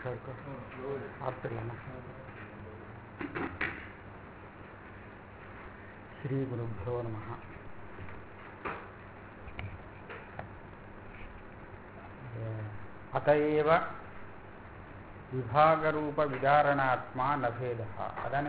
श्री गुरुभ्यो नमः. अतएव विभागरूप विदारणात्मा न भेदः. अदाने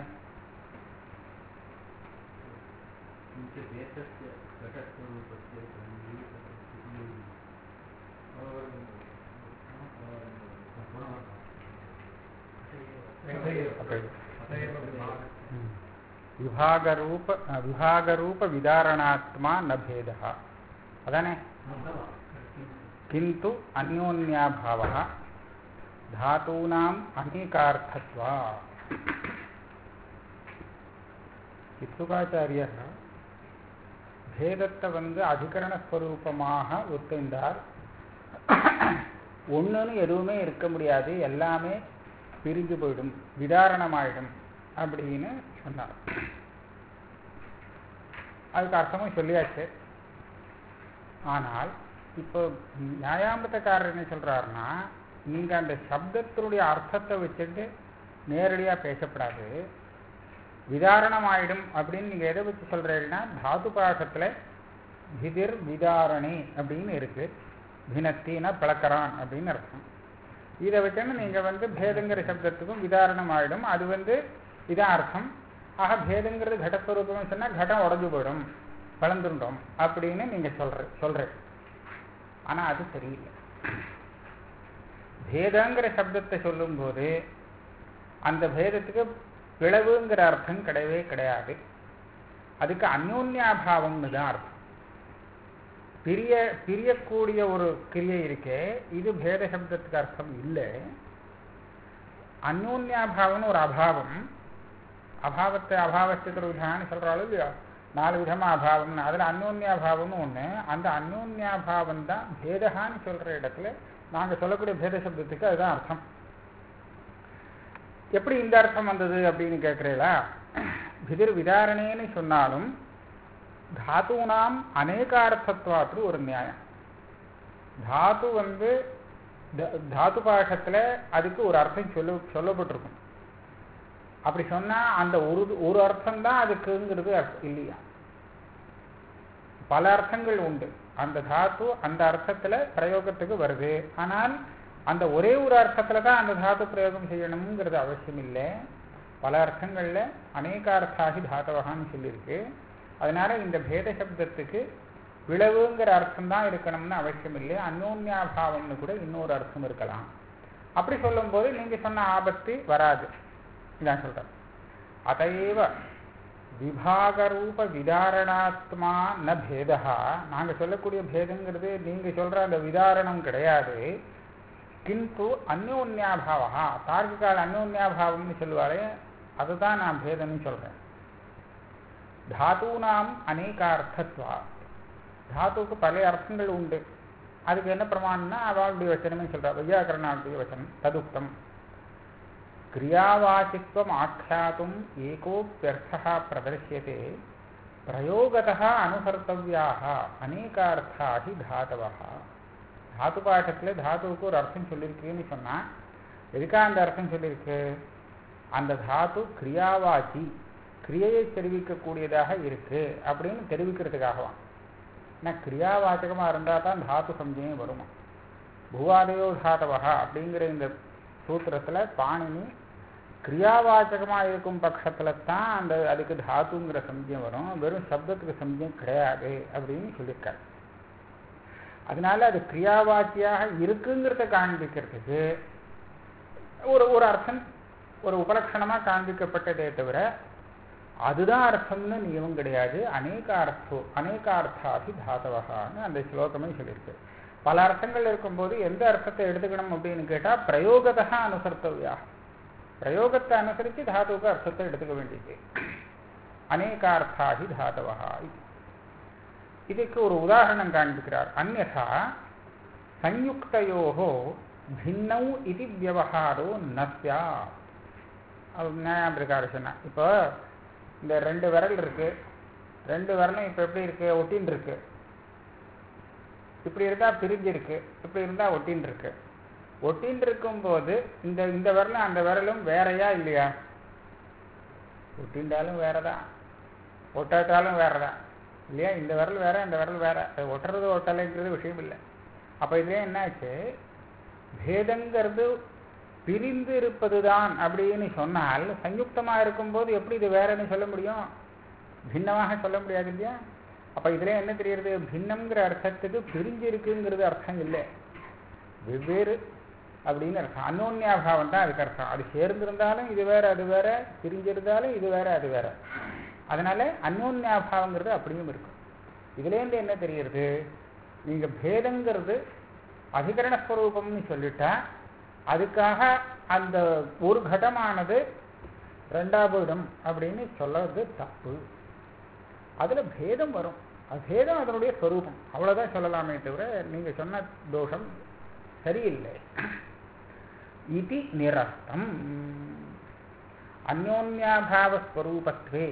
विभागरूप विदारणात्मा न भेदः. अदाने किंतु अन्योन्याभावः धातूनाम् अनेकार्थत्वात्. சுகாச்சாரியர் பேதத்தை அதிகரண ஸ்வரூபமாக ஒத்துண்டார். ஒன்றுன்னு எதுவுமே இருக்க முடியாது, எல்லாமே பிரிஞ்சு போயிடும், விதாரணமாயிடும் அப்படின்னு சொன்னார். அதுக்கு அர்த்தமும் சொல்லியாச்சு. ஆனால் இப்போ நியாயாமிரதக்காரர் என்ன சொல்றாருன்னா, நீங்க அந்த சப்தத்தினுடைய அர்த்தத்தை வச்சுட்டு நேரடியா பேசப்படாது, விதாரணம் ஆயிடும் அப்படின்னு நீங்க எதை வச்சு சொல்றீங்கன்னா, தாது பாகத்துல விதிர் விதாரணி அப்படின்னு இருக்கு. பினத்தினா பழக்கறான் அப்படின்னு அர்த்தம். இதை வச்சுன்னு நீங்க பேதங்கிற சப்தத்துக்கும் விதாரணம் ஆயிடும், அது இதான் அர்த்தம். ஆக பேதங்கிறது கடஸ்வரூபம் சொன்னா கடம் உடஞ்சு போயிடும், வளர்ந்துடும் அப்படின்னு நீங்க சொல்றேன். ஆனா அது சரியில்லை. பேதங்கிற சப்தத்தை சொல்லும் போது அந்த பேதத்துக்கு பிளவுங்கிற அர்த்தம் கிடையவே கிடையாது. அதுக்கு அந்யோன்யாபாவம்னு தான் அர்த்தம். பிரியக்கூடிய ஒரு கிரியை இருக்கே, இது பேத சப்தத்துக்கு அர்த்தம் இல்லை. அந்யோன்யாபாவம்னு ஒரு அபாவம். அபாவத்தை அபாவத்துக்கு விதான்னு சொல்றாலும் இல்லையா, 4 விதமா அபாவம்னு. அதுல அந்யோன்யாபாவம்னு ஒண்ணு. அந்த அந்யோன்யாபாவம் தான் பேதகான்னு சொல்ற இடத்துல நாங்க சொல்லக்கூடிய பேத சப்தத்துக்கு அதுதான் அர்த்தம். எப்படி இந்த அர்த்தம் வந்தது அப்படின்னு கேட்கிறீங்களா? விதிர் விதாரணேன்னு சொன்னாலும் தாத்துனாம் அநேகார்த்தத்வாத்து ஒரு நியாயம். தாத்து தாத்து பாகத்துல அதுக்கு ஒரு அர்த்தம் சொல்லப்பட்டிருக்கும். அப்படி சொன்னா அந்த ஒரு அர்த்தம் தான் அதுக்குங்கிறது இல்லையா, பல அர்த்தங்கள் உண்டு. அந்த தாத்து அந்த அர்த்தத்துல பிரயோகத்துக்கு வருது. ஆனால் அந்த ஒரே ஒரு அர்த்தத்துல தான் அந்த தாத்து பிரயோகம் செய்யணுங்கிறது அவசியம் இல்லை. பல அர்த்தங்கள்ல அநேகார்த்தாகி தாத்தவகான்னு சொல்லியிருக்கு. அதனால இந்த பேத சப்தத்துக்கு விளவுங்கிற அர்த்தம் தான் இருக்கணும்னு அவசியம் இல்லை. அந்யோன்யாபாவம்னு கூட இன்னொரு அர்த்தம் இருக்கலாம். அப்படி சொல்லும் போது நீங்க சொன்ன ஆபத்து வராது. இதான் சொல்றேன். அதைவ விபாகரூப விதாரணாத்மா ந பேதா. நாங்க சொல்லக்கூடிய பேதங்கிறது நீங்க சொல்ற அந்த விதாரணம் கிடையாது. கிந்து அந்யோன்யாபாவா, தார்க்கிகால அந்யோன்யாபாவம்னு சொல்லுவாரே, அதுதான் நான் பேதம்னு சொல்றேன். தாத்தூனாம் அநேகார்த்தத்வா. தாத்துக்கு பல அர்த்தங்கள் உண்டு. அதுக்கு என்ன பிரமாணம்னா அவளுடைய வச்சனமே சொல்ற, வையாகரணாவுடைய வச்சனம் ததுக்தம். கிரியாவாச்சித்வம் ஆख्यातुम् ஏகோப்யர்த்தः பிரதர்ஷ்யதே பிரயோகதः அனுசர்த்தவ்யாः அநேகார்த்தாஹி தாதவः. தாத்து பாட்டத்துல தாத்துவுக்கு ஒரு அர்த்தம் சொல்லியிருக்குன்னு சொன்னா எதுக்கா அந்த அர்த்தம் சொல்லியிருக்கு? அந்த தாத்து கிரியாவாச்சி, கிரியையை தெரிவிக்கக்கூடியதாக இருக்கு அப்படின்னு தெரிவிக்கிறதுக்காகவான். ஏன்னா கிரியாவாச்சகமா இருந்தா தான் தாத்து சம்ஜையும் வருமா. பூவாதயோ தாத்தவகா அப்படிங்கிற இந்த சூத்திரத்துல பாணினி கிரியாவாச்சகமா இருக்கும் பட்சத்துல தான் அந்த அதுக்கு தாத்துங்கிற சம்ஜம் வரும், வெறும் சப்தத்துக்கு சம்ஜம் கிடையாது அப்படின்னு சொல்லியிருக்காரு. அதனால அது கிரியாவாச்சியாக இருக்குங்கிறத காண்பிக்கிறதுக்கு ஒரு அர்த்தம் ஒரு உபலட்சணமா காண்பிக்கப்பட்டதே தவிர அதுதான் அர்த்தம்னு நியமம் கிடையாது. அநேகார்த்தாதி தாத்தவகான்னு அந்த ஸ்லோகமே சொல்லியிருக்கு. பல அர்த்தங்கள் இருக்கும்போது எந்த அர்த்தத்தை எடுத்துக்கணும் அப்படின்னு கேட்டா பிரயோகத்தா அனுசர்த்தவியா, பிரயோகத்தை அனுசரித்து தாத்துவுக்கு அர்த்தத்தை எடுத்துக்க வேண்டியது. அநேகார்த்தாதி தாத்தவகா. இதுக்கு ஒரு உதாரணம் காண்பிக்கிறார். அந்யதா சயுக்தயோஹோ பின்னௌ இது வியவஹாரோ நஸ்யா. நியாயாம்பிரகார சொன்னா, இப்போ இந்த 2 விரல் இருக்கு, 2 விரலும் இப்போ எப்படி இருக்கு? ஒட்டின்னு இருக்கு. இப்படி இருந்தா பிரிஞ்சு இருக்கு, இப்படி இருந்தா ஒட்டின்னு இருக்கு. ஒட்டின்னு இருக்கும்போது இந்த இந்த விரலும் அந்த விரலும் வேறையா இல்லையா? ஒட்டின்றாலும் வேறதான், ஒட்டாட்டாலும் வேறதான் இல்லையா? இந்த விரல் வேற, இந்த விரல் வேற. அது ஒட்டுறது ஒட்டலைங்கிறது விஷயம் இல்லை. அப்போ இதுவே என்னாச்சு, பேதங்கிறது பிரிந்து இருப்பது தான் அப்படின்னு சொன்னால் சயுக்தமாக இருக்கும்போது எப்படி இது வேறன்னு சொல்ல முடியும்? பின்னமாக சொல்ல முடியாது இல்லையா? அப்போ இதில் என்ன தெரியுது, பின்னம்ங்கிற அர்த்தத்துக்கு பிரிஞ்சு இருக்குங்கிறது அர்த்தம் இல்லை, வெவ்வேறு அப்படின்னு அர்த்தம். அன்னோன்யாபாவம் தான் அதுக்கு அர்த்தம். அது சேர்ந்திருந்தாலும் இது வேற அது வேற, பிரிஞ்சிருந்தாலும் இது வேற அது வேற. அதனால அன்னோன்யாபாவங்கிறது அப்படியும் இருக்கும். இதுலேருந்து என்ன தெரியுது, நீங்கள் பேதங்கிறது அதிகரணஸ்வரூபம்னு சொல்லிட்டா அதுக்காக அந்த ஒரு கடமானது ரெண்டாவது இடம் அப்படின்னு சொல்றது தப்பு. அதில் பேதம் வரும், அது பேதம் அதனுடைய ஸ்வரூபம், அவ்வளோதான் சொல்லலாமே தவிர நீங்கள் சொன்ன தோஷம் சரியில்லை. இது நிரஸ்தம். அந்யோன்யாபாவஸ்வரூபத்வே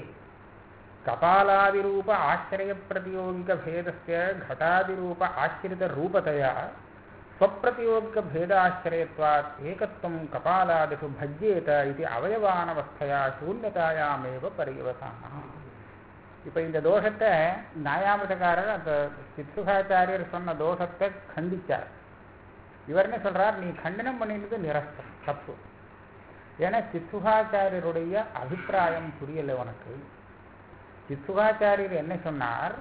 கபாலாதிரூப ஆசிரிய பிரதியோகிக பேதஸ்ய घटादिरूप ஆசிரித ரூபதயா ஸ்வப்பிரதியோகிக பேதாசிரியத்வாத் ஏகத்துவம் கபாலாதிஷு பஜ்யேத இது அவயவானவஸ்தையா சூன்யதாயாமேவ பரிவசானம். இப்போ இந்த தோஷத்தை நியாயாமிதக்காரர் அந்த சித்சுகாச்சாரியர் சொன்ன தோஷத்தை கண்டிச்சார். இவர் என்ன சொல்றார், நீ கண்டனம் பண்ணினது நிரஸ்தம், தப்பு. ஏன்னா சித்சுகாச்சாரியருடைய அபிப்பிராயம் புரியலை உனக்கு. சித்சுகாச்சாரியர் என்ன சொன்னார்,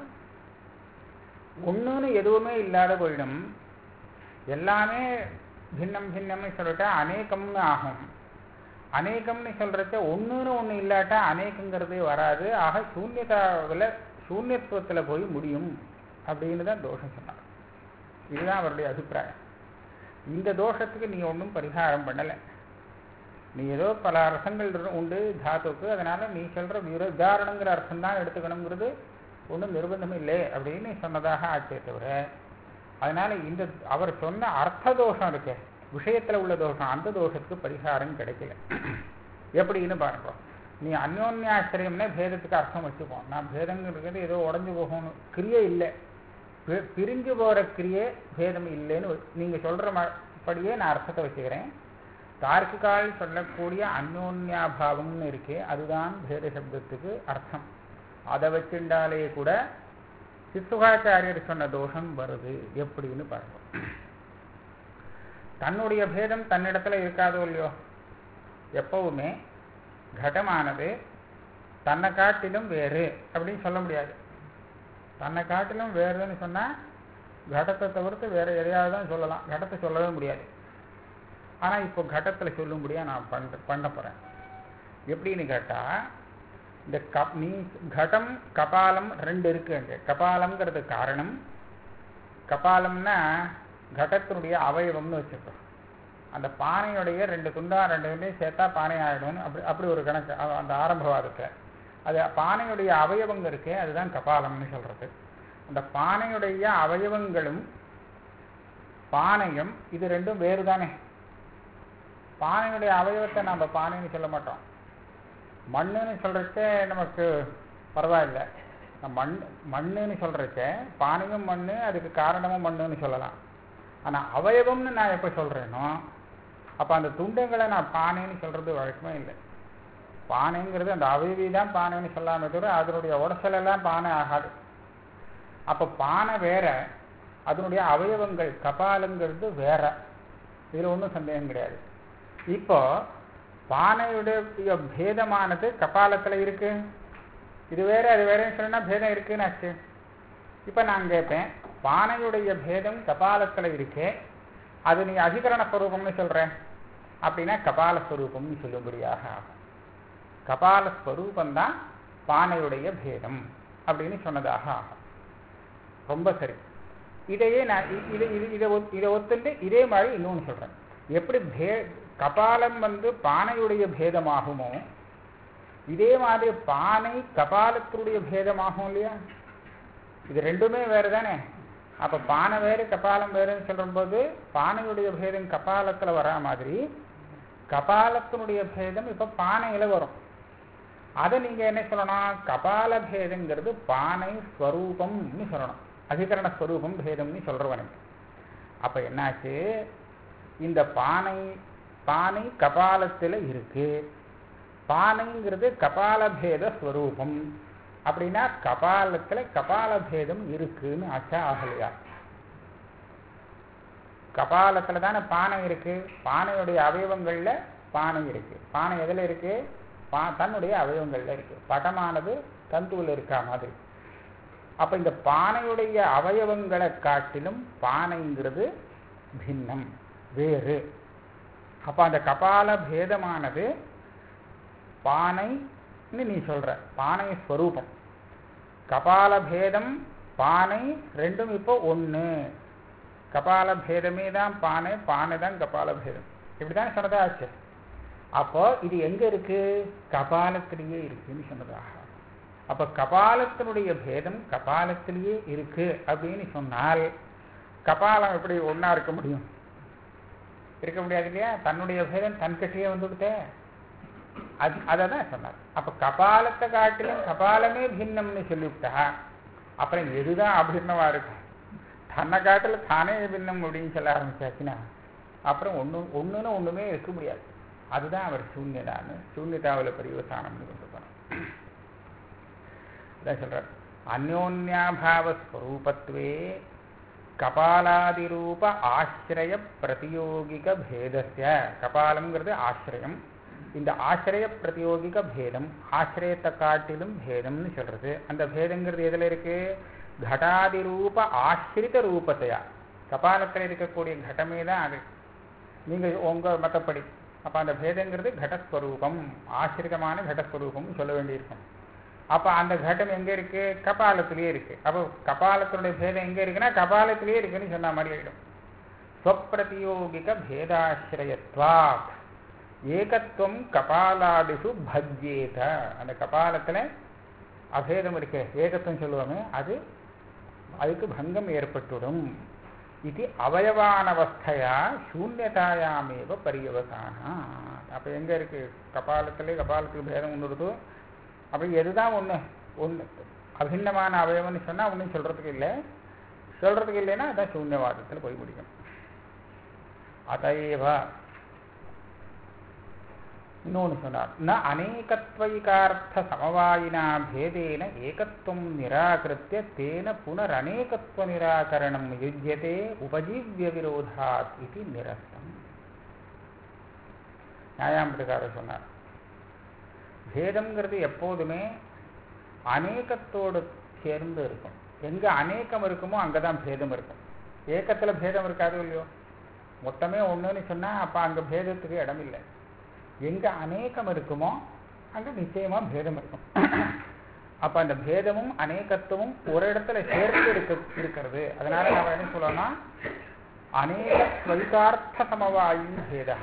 ஒன்றுன்னு எதுவுமே இல்லாத போயிடும், எல்லாமே பின்னம் பின்னம்னு சொல்லிட்டா அநேகம்னு ஆகும். அநேகம்னு சொல்றச்ச ஒன்றுன்னு ஒன்று இல்லாட்டா அநேகங்கிறதே வராது. ஆக சூன்யத்துவத்தில் போய் முடியும் அப்படின்னு தான் தோஷம் சொன்னார். இதுதான் அவருடைய அபிப்பிராயம். இந்த தோஷத்துக்கு நீ ஒன்றும் பரிகாரம் பண்ணலை. நீ ஏதோ பல அர்த்தங்கள் உண்டு தாத்துக்கு, அதனால நீ சொல்ற உதாரணங்கிற அர்த்தம் தான் எடுத்துக்கணுங்கிறது ஒன்றும் நிர்பந்தம் இல்லை அப்படின்னு சொன்னதாக ஆச்சே தவிர, அதனால இந்த அவர் சொன்ன அர்த்த தோஷம் இருக்கு, விஷயத்தில் உள்ள தோஷம், அந்த தோஷத்துக்கு பரிகாரம் கிடைக்கல. எப்படின்னு பாருங்க, நீ அந்யோன்யாசிரியம்னா பேதத்துக்கு அர்த்தம் வச்சுப்போம். நான் பேதங்கிறது ஏதோ உடஞ்சு போகணும் கிரியை இல்லை, பிரிஞ்சு போகிற கிரியை பேதம் இல்லைன்னு நீங்கள் சொல்கிற படியே நான் அர்த்தத்தை வச்சுக்கிறேன். தார்க்கிகால் சொல்லக்கூடிய அந்யோன்யாபாவம்னு இருக்கே, அதுதான் பேத சப்தத்துக்கு அர்த்தம். அதை வச்சுட்டாலே கூட சித்சுகாச்சாரியர் சொன்ன தோஷம் வருது. எப்படின்னு பாருங்க, தன்னுடைய பேதம் தன்னிடத்துல இருக்காதோ இல்லையோ, எப்பவுமே கடமானது தன்னை காட்டிலும் வேறு அப்படின்னு சொல்ல முடியாது. தன்னை காட்டிலும் வேறுன்னு சொன்னால் கடத்தை தவிர்த்து வேற எதையாவது தான் சொல்லலாம், கடத்தை சொல்லவே முடியாது. ஆனால் இப்போ கடத்தில் சொல்லும்படியாக நான் பண்ண போகிறேன். எப்படின்னு கேட்டால், இந்த நீ கடம் கபாலம் ரெண்டு இருக்கு. அங்கே கபாலம்ங்கிறது காரணம், கபாலம்னா கடத்தினுடைய அவயவம்னு வச்சுருக்கோம். அந்த பானையுடைய ரெண்டு துண்டா ரெண்டு சேர்த்தா பானை ஆகிடும்னு அப்படி ஒரு கணக்கு அந்த ஆரம்பவாதத்தில். அது பானையுடைய அவயவங்கள் இருக்கே, அதுதான் கபாலம்னு சொல்கிறது. அந்த பானையுடைய அவயவங்களும் பானையும் இது ரெண்டும் வேறு தானே. பானையுடைய அவயவத்தை நம்ம பானைன்னு சொல்ல மாட்டோம். மண்ணுன்னு சொல்கிறச்ச நமக்கு பரவாயில்லை, மண்ணுன்னு சொல்கிறச்ச பானையும் மண், அதுக்கு காரணமும் மண்ணுன்னு சொல்லலாம். ஆனால் அவயவம்னு நான் எப்போ சொல்கிறேனோ அப்போ அந்த துண்டங்களை நான் பானைன்னு சொல்கிறது வழக்கமே இல்லை. பானைங்கிறது அந்த அவயவி தான் பானைன்னு சொல்லாமல் தவிர அதனுடைய உடச்சலெல்லாம் பானை ஆகாது. அப்போ பானை வேற, அதனுடைய அவயவங்கள் கபாலங்கிறது வேற, இதில் ஒன்றும் சந்தேகம் கிடையாது. இப்போ பானையுடைய பேதமானது கபாலத்தில் இருக்கு, இது வேற அது வேறன்னு சொன்னா பேதம் இருக்குன்னு ஆச்சு. இப்போ நான் கேட்பேன், பானையுடைய பேதம் கபாலத்தில் இருக்கே, அது நீ அதிகரண ஸ்வரூபம்னு சொல்ற அப்படின்னா கபாலஸ்வரூபம்னு சொல்லும்படியாக ஆகும். கபாலஸ்வரூபந்தான் பானையுடைய பேதம் அப்படின்னு சொன்னதாக ஆகும். ரொம்ப சரி. இதையே நான் இதை ஒத்துண்டு இதே மாதிரி இன்னொன்று சொல்றேன். எப்படி கபாலம் பானையுடைய பேதமாகுமோ இதே மாதிரி பானை கபாலத்தினுடைய பேதமாகும் இல்லையா? இது ரெண்டுமே வேறு தானே. அப்போ பானை வேறு கபாலம் வேறுன்னு சொல்லும்போது பானையுடைய பேதம் கபாலத்தில் வரா மாதிரி கபாலத்தினுடைய பேதம் இப்போ பானையில் வரும். அதை நீங்கள் என்ன சொல்லணும், கபால பேதங்கிறது பானை ஸ்வரூபம்னு சொல்லணும், அதிகரண ஸ்வரூபம் பேதம்னு சொல்கிறவனுக்கு. அப்போ என்னாச்சு, இந்த பானை கபாலத்தில் இருக்கு. பானைங்கிறது கபாலபேத ஸ்வரூபம். அப்படின்னா கபாலத்தில் கபாலபேதம் இருக்குன்னு ஆச்சா ஆகலையா? கபாலத்தில் தானே பானை இருக்கு. பானையுடைய அவயவங்கள்ல பானை இருக்கு. பானை எதில் இருக்கு? தன்னுடைய அவயவங்கள்ல இருக்கு. படமானது தந்துவில் இருக்கா மாதிரி. அப்ப இந்த பானையுடைய அவயவங்களை காட்டிலும் பானைங்கிறது பின்னம், வேறு. அப்ப அந்த கபால பேதமானது பானைன்னு நீ சொல்ற, பானை ஸ்வரூபம். கபால பேதம் பானை ரெண்டும் இப்போ ஒன்று. கபால பேதமே தான் பானை, பானை தான் கபால பேதம். இப்படிதான் சொன்னதா ஆச்சு. அப்போ இது எங்க இருக்கு? கபாலத்திலேயே இருக்குன்னு சொன்னதாக. அப்ப கபாலத்தினுடைய பேதம் கபாலத்திலேயே இருக்கு அப்படின்னு சொன்னால் கபாலம் எப்படி ஒன்னா இருக்க முடியும்? இருக்க முடியாது இல்லையா? தன்னுடைய பேதம் தன்கிட்டயே வந்துவிட்டே. அதை தான் சொன்னார். அப்ப கபாலத்தை காட்டிலும் கபாலமே பின்னம்னு சொல்லிவிட்டா அப்புறம் எதுதான் அபின்னமா இருக்கும்? தன்னை காட்டில தானே பின்னம் அப்படின்னு சொல்ல ஆரம்பிச்சாச்சுன்னா அப்புறம் ஒண்ணுன்னு ஒண்ணுமே இருக்க முடியாது. அதுதான் அவர் சூன்யதான்னு சூன்யதாவில் பரிவசானம்னு கொண்டு போனார். அதான் சொல்றார், அந்யோன்யாபாவஸ்வரூபத்வே கபாலாதிரூப ஆசிரய பிரதியோகிக பேதஸ்ய. கபாலம்ங்கிறது ஆசிரியம். இந்த ஆசிரய பிரதியோகிக பேதம், ஆசிரியத்தை காட்டிலும் பேதம்னு சொல்றது. அந்த பேதங்கிறது எதுல இருக்கு? கடாதிரூப ஆசிரித ரூபத்தையா. கபாலத்தில் இருக்கக்கூடிய கடமே தான் அது, நீங்க உங்க மத்தப்படி. அப்ப அந்த பேதங்கிறது கடஸ்வரூபம், ஆசிரிதமான கடஸ்வரூபம் சொல்ல வேண்டியிருக்கும். அப்ப அந்த கடம் எங்க இருக்கு? கபாலத்திலேயே இருக்கு. அப்போ கபாலத்தினுடைய பேதம் எங்க இருக்குன்னா கபாலத்திலேயே இருக்குன்னு சொன்ன மாதிரி ஆயிடும். ஸ்வப்பிரதியோகிக பேதாசிரயத்வா ஏகத்துவம் கபாலாதிஷு பஜ்யேத. அந்த கபாலத்துல அபேதம் இருக்கு, ஏகத்துவம் சொல்லுவாங்க, அதுக்கு பங்கம் ஏற்பட்டுடும். இது அவயவானவஸ்தையா சூன்யதாயாமேவ பரியவசானா. அப்ப எங்க இருக்கு? கபாலத்துக்கு பேதம் ஒன்று. அப்ப எதுதான் ஒண்ணு அபின்னமான அவயவம்னு சொன்னா ஒன்றும் சொல்றதுக்கு இல்லைன்னா அதான் சூன்யவாதத்தில் போய் முடியும். அதைவ இன்னொன்று சொன்னார், ந அநேகத்வைகார்த்த சமவாயினா பேதேன ஏகத்துவம் நிராகிருத்திய தேன புனரநேகத்துவ நிராகரணம் யுஜ்யதே உபஜீவிய விரோதாத் இது நிரஸ்தம். நியாயாமிரகாரர் சொன்னார், பேதம்ங்கிறது எப்போதுமே அநேகத்தோடு சேர்ந்து இருக்கும். எங்க அநேகம் இருக்குமோ அங்கதான் பேதம் இருக்கும். ஏக்கத்துல பேதம் இருக்காது இல்லையோ? மொத்தமே ஒண்ணுன்னு சொன்னா அப்ப அங்க பேதத்துக்கு இடம் இல்லை. எங்க அநேகம் இருக்குமோ அங்க நிச்சயமா பேதம் இருக்கும். அப்ப அந்த பேதமும் அநேகத்துவமும் ஒரு இடத்துல சேர்ந்து இருக்கிறது. அதனால நம்ம என்ன சொல்லணும்னா அநேக ஸ்வைகார்த்த சமவாயி பேதா.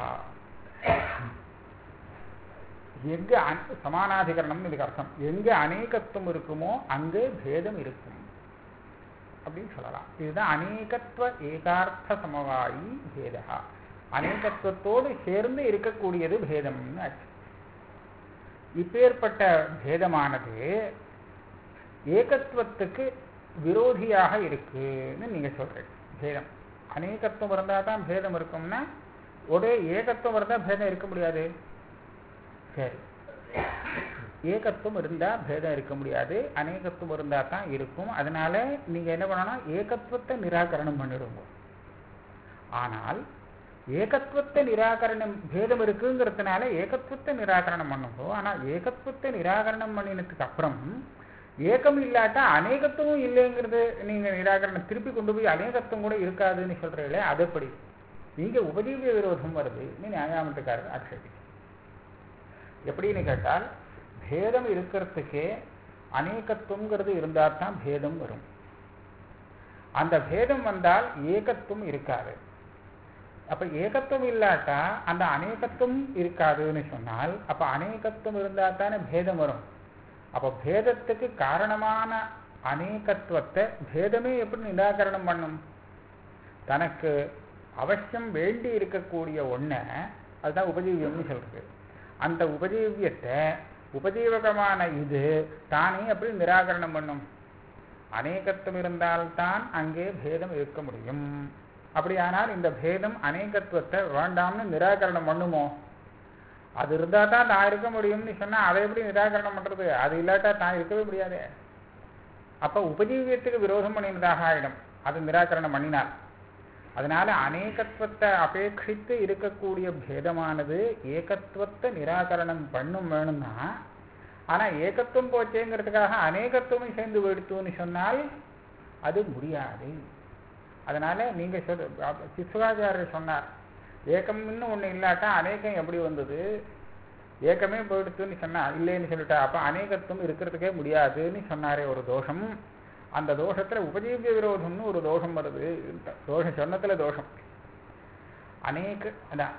எங்க சமானாதிகரணம் இதுக்கு அர்த்தம். எங்க அநேகத்துவம் இருக்குமோ அங்கே பேதம் இருக்கும் அப்படின்னு சொல்லலாம். இதுதான் அநேகத்துவ ஏகார்த்த சமவாயி பேதா. அநேகத்துவத்தோடு சேர்ந்து இருக்கக்கூடியது பேதம்னு ஆச்சு. இப்பேற்பட்ட பேதமானது ஏகத்துவத்துக்கு விரோதியாக இருக்குன்னு நீங்க சொல்றீங்க. பேதம் அநேகத்துவம் இருந்தா தான் பேதம் இருக்கும்னா ஒரே ஏகத்துவம் இருந்தா பேதம் இருக்க முடியாது. சரி, ஏகத்துவம் இருந்தா பேதம் இருக்க முடியாது, அநேகத்துவம் இருந்தா தான் இருக்கும். அதனால நீங்க என்ன பண்ணணும்? ஏகத்துவத்தை நிராகரணம் பண்ணிடுங்க. ஆனால் ஏகத்துவத்தை நிராகரணம் பேதம் இருக்குங்கிறதுனால ஏகத்துவத்தை நிராகரணம் பண்ணுங்க. ஆனா ஏகத்துவத்தை நிராகரணம் பண்ணினதுக்கு அப்புறம் ஏகம் இல்லாட்டா அநேகத்துவம் இல்லைங்கிறது நீங்க நிராகரணம் திருப்பி கொண்டு போய் அநேகத்துவம் கூட இருக்காதுன்னு சொல்றீங்களே, அதுபடி நீங்க உபஜீவிய விரோதம் வருது நியாயாமத்துக்காரர் ஆட்சேபி. எப்படின்னு கேட்டால் பேதம் இருக்கிறதுக்கே அநேகத்துவங்கிறது இருந்தா தான் பேதம் வரும். அந்த பேதம் வந்தால் ஏகத்துவம் இருக்காது. அப்ப ஏகத்துவம் இல்லாட்டா அந்த அநேகத்துவம் இருக்காதுன்னு சொன்னால் அப்ப அநேகத்துவம் இருந்தா தானே பேதம் வரும். அப்ப பேதத்துக்கு காரணமான அநேகத்துவத்தை பேதமே எப்படி நிராகரணம் பண்ணும்? தனக்கு அவசியம் வேண்டி இருக்கக்கூடிய ஒன்றை அதுதான் உபஜீவியம்னு சொல்றது. அந்த உபஜீவியத்தை உபஜீவகமான இது தானே அப்படி நிராகரணம் பண்ணும். அநேகத்துவம் இருந்தால்தான் அங்கே பேதம் இருக்க முடியும். அப்படியானால் இந்த பேதம் அநேகத்துவத்தை வேண்டாம்னு நிராகரணம் பண்ணுமோ? அது இருந்தால் தான் நான் இருக்க முடியும்னு சொன்னால் அதை எப்படி நிராகரணம் பண்ணுறது? அது இல்லாட்டா தான் இருக்கவே முடியாது. அப்போ உபஜீவியத்துக்கு விரோதம் பண்ணினதாக ஆகிடும் அது நிராகரணம் பண்ணினார். அதனால அநேகத்துவத்தை அபேட்சித்து இருக்கக்கூடிய பேதமானது ஏகத்துவத்தை நிராகரணம் பண்ணும் வேணும்னா, ஆனால் ஏகத்துவம் போச்சேங்கிறதுக்காக அநேகத்துவம் சேர்ந்து போயிடுத்துன்னு சொன்னால் அது முடியாது. அதனால நீங்க சிசுகாச்சாரியர் சொன்னார், ஏகம்னு ஒண்ணு இல்லாட்டா அநேகம் எப்படி வந்தது? ஏகமே போயிடுத்துன்னு சொன்னா இல்லைன்னு சொல்லிட்டா அப்ப அநேகத்துவம் இருக்கிறதுக்கே முடியாதுன்னு சொன்னாரே ஒரு தோஷம். அந்த தோஷத்துல உபஜீவிய விரோதம்னு ஒரு தோஷம் வருது. தோஷம் சொன்னத்துல தோஷம் அநேக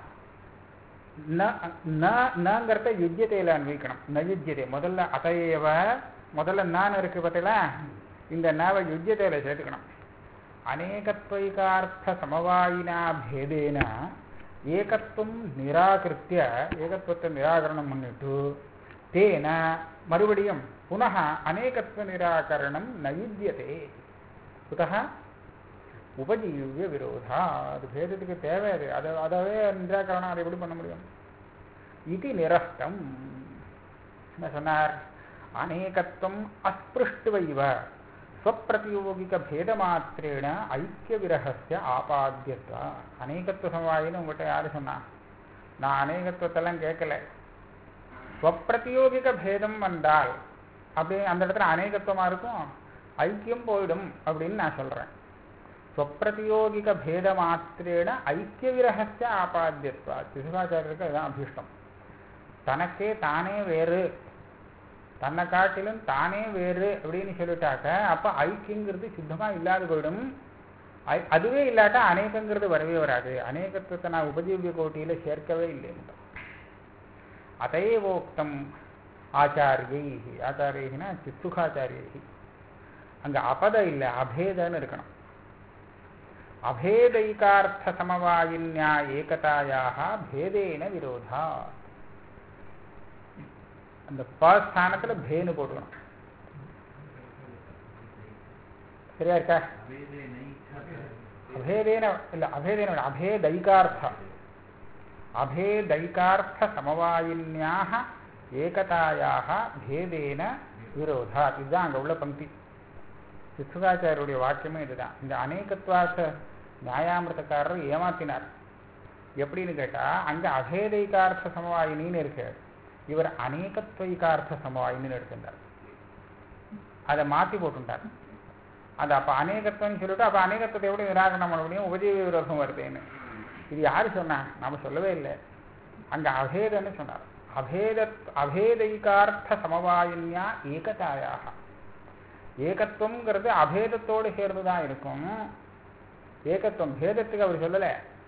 நங்கிறத யுஜ்யத்தையில அன்வைக்கணும். நயுஜ்யத்தை முதல்ல அதையவ முதல்ல நான் இருக்கு பார்த்தீங்களா, இந்த நாவை யுஜ்யத்தையில சேர்த்துக்கணும். அநேகத்வைகார்த்த சமவாயினா பேதேன ஏகத்துவம் நிராகிருத்திய ஏகத்துவத்தை நிராகரணம் பண்ணிட்டு தேன மறுபடியும் புனः அநேகத்துவ நிராகரணம் நயுஜ்யதே. குதः உபஜீவிய விரோதா. அது பேதத்துக்கு தேவை. அது அதாவே நிராகரணம் அதை எப்படி பண்ண முடியும்? இது நிரஸ்தம். என்ன சொன்னார்? அநேகத்துவம் அஸ்பிருஷ்டுவைவ ஸ்வப்பிரதியோகிக பேதமாத்திரேன ஐக்கிய விரகஸ்ய ஆபாத்தியத்வா. அநேகத்துவ சமவாயின்னு உங்கள்கிட்ட யாரு சொன்னா? நான் அநேகத்துவத்தெல்லாம் கேட்கல. ஸ்வப்பிரதியோகிக பேதம் வந்தால் அப்படி அந்த இடத்துல அநேகத்துவமா இருக்கும், ஐக்கியம் போயிடும் அப்படின்னு நான் சொல்றேன். ஸ்வப்பிரதியோகிக பேத மாத்திரேன ஐக்கிய விரகஸ்ய ஆபாத்தியத்வா. சிசுகாச்சாரியருக்கு அதுதான் அபீஷ்டம். தனக்கே தானே வேறு, தன்னை காட்டிலும் தானே வேறு அப்படின்னு சொல்லிட்டாக்க அப்ப ஐக்கியங்கிறது சுத்தமா இல்லாது போயிடும். அதுவே இல்லாட்டா அநேகங்கிறது வரவே வராது. அநேகத்துவத்தை நான் உபஜீவிய கோட்டியில சேர்க்கவே இல்லைன்னு. அதைவோக்தம் ஆச்சாரியை. ஆச்சாரியைனா சித்துகாச்சாரியை. அங்க அபத இல்லை, அபேதன்னு இருக்கணும். அபேதைகார்த்த சமவாயின்யா ஏகதாயாக பேதேன விரோதா. அந்த பஸ்தானத்துல பேனு போட்டுக்கணும். சரியா இருக்கா? அபேதேன இல்ல, அபேதேன அபேதைகார்த்த அபேதைகார்த்த சமவாயின்யாக ஏகதாயாக பேதேன விரோதா. இதுதான் அங்க உள்ள பங்கி. சிசுகாச்சாரியருடைய வாக்கியமே இதுதான். இந்த அநேகத்வார்த்த நியாயாமிரதக்காரர் ஏமாத்தினார். எப்படின்னு கேட்டா அங்க அபேதைகார்த்த சமவாயினின்னு இருக்கு, இவர் அநேகத்வைகார்த்த சமவாயின்னு எடுத்திருந்தார். அதை மாற்றி போட்டுட்டார். அது அப்ப அநேகத்துவம் சொல்லிட்டு அப்ப அநேகத்துவத்தை எப்படி நிராகரணம் பண்ண முடியும்? உபஜீவிய விரோதம் வருதுன்னு. இது யாரு சொன்னா? நாம சொல்லவே இல்லை. அங்க அபேதன்னு சொன்னார். அபேதைகார்த்த சமவாயின்யா ஏகதாயாக. ஏகத்துவம்ங்கிறது அபேதத்தோடு சேர்ந்துதான் இருக்கும். ஏகத்துவம் பேதத்துக்கு அவர் சொல்லல.